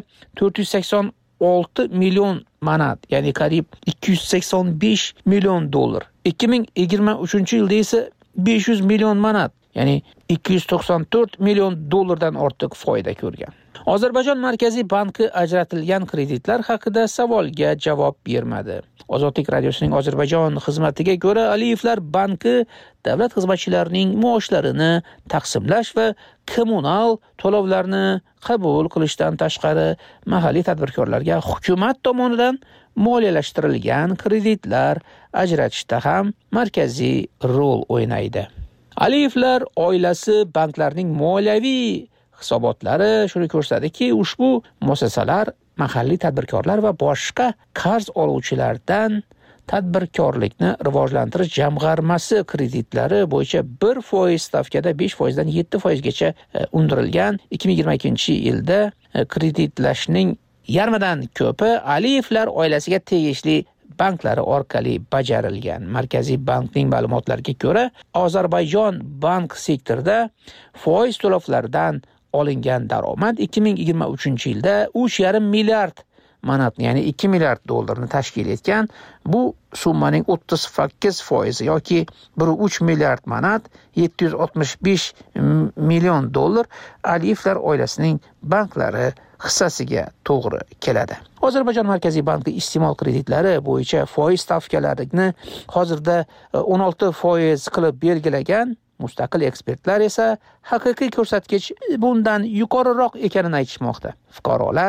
Speaker 5: 486 million manat, ya'ni qariyb 285 million dollar. 2023-yilda esa 500 million manat, ya'ni 294 million dollardan ortiq foyda ko'rgan. Ozarbayjon Markaziy banki ajratilgan kreditlar haqida savolga javob bermadi. Ozodlik radiosining Ozarbayjon xizmatiga ko'ra, Aliyevlar banki davlat xizmatchilarining maoshlarini taqsimlash va kommunal to'lovlarni qabul qilishdan tashqari mahalliy tadbirkorlarga hukumat tomonidan moliyalashtirilgan kreditlar ajratishda ham markaziy rol o'ynaydi. Aliyevlar oilasi banklarning moliyaviy hisobotlari shuni ko'rsatadiki, ushbu muassasalar mahalliy tadbirkorlar va boshqa qarz oluvchilardan tadbirkorlikni rivojlantirish jamg'armasi kreditlari bo'yicha 1% stavkada 5% dan 7% gacha undirilgan. 2022-yilda kreditlashning yarmidan ko'pi Aliyevlar oilasiga tegishli banklari orqali bajarilgan. Markaziy bankning ma'lumotlariga ko'ra, Ozarbayjon bank sektorida foiz to'lovlaridan olingan daromad 2023-yilda 3,5 milliard manatni, ya'ni 2 milliard dollarni tashkil etgan. Bu summaning 38% yoki 1,3 milliard manat, 765 million dollar Aliyevlar oilasining banklari hissasiga to'g'ri keladi. Ozarbayjon Markaziy banki iste'mol kreditlari bo'yicha foiz stavkalarini hozirda 16% qilib belgilagan. Mustaqil ekspertlar esa haqiqiy ko'rsatkich bundan yuqoriroq ekanini aytishmoqda. Fuqarolar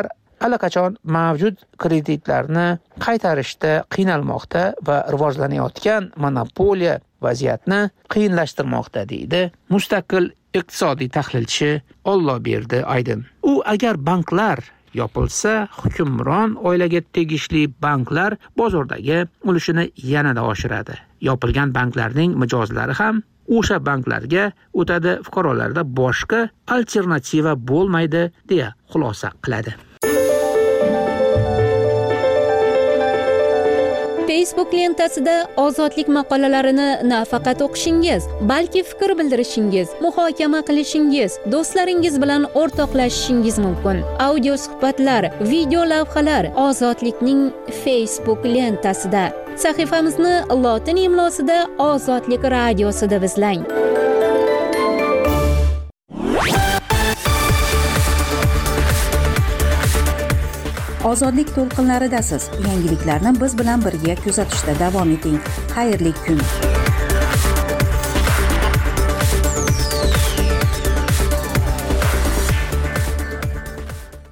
Speaker 5: allaqachon mavjud kreditlarni qaytarishda qiynalmoqda va rivojlanayotgan monopoliya vaziyatni qiyinlashtirmoqda, deydi mustaqil iqtisodiy tahlilchi Olloberdi Aydin. U agar banklar yopilsa, hukmron oilaga tegishli banklar bozordagi ulushini yanada oshiradi. Yopilgan banklarning mijozlari ham o'sha banklarga o'tadi, fuqarolarda boshqa alternativa bo'lmaydi, deya xulosa qiladi.
Speaker 2: Facebook lentasida ozodlik maqolalarini nafaqat o'qishingiz, balki fikr bildirishingiz, muhokama qilishingiz, do'stlaringiz bilan o'rtoqlashishingiz mumkin. Audio suhbatlar, video lavhalar Ozodlikning Facebook lentasida. Sahifamizni lotin imlosida Ozodlik radiosida izlang.
Speaker 1: Ozodlik to'lqinlaridasiz. Yangiliklarni biz bilan birga kuzatishda davom eting. Xayrli kun.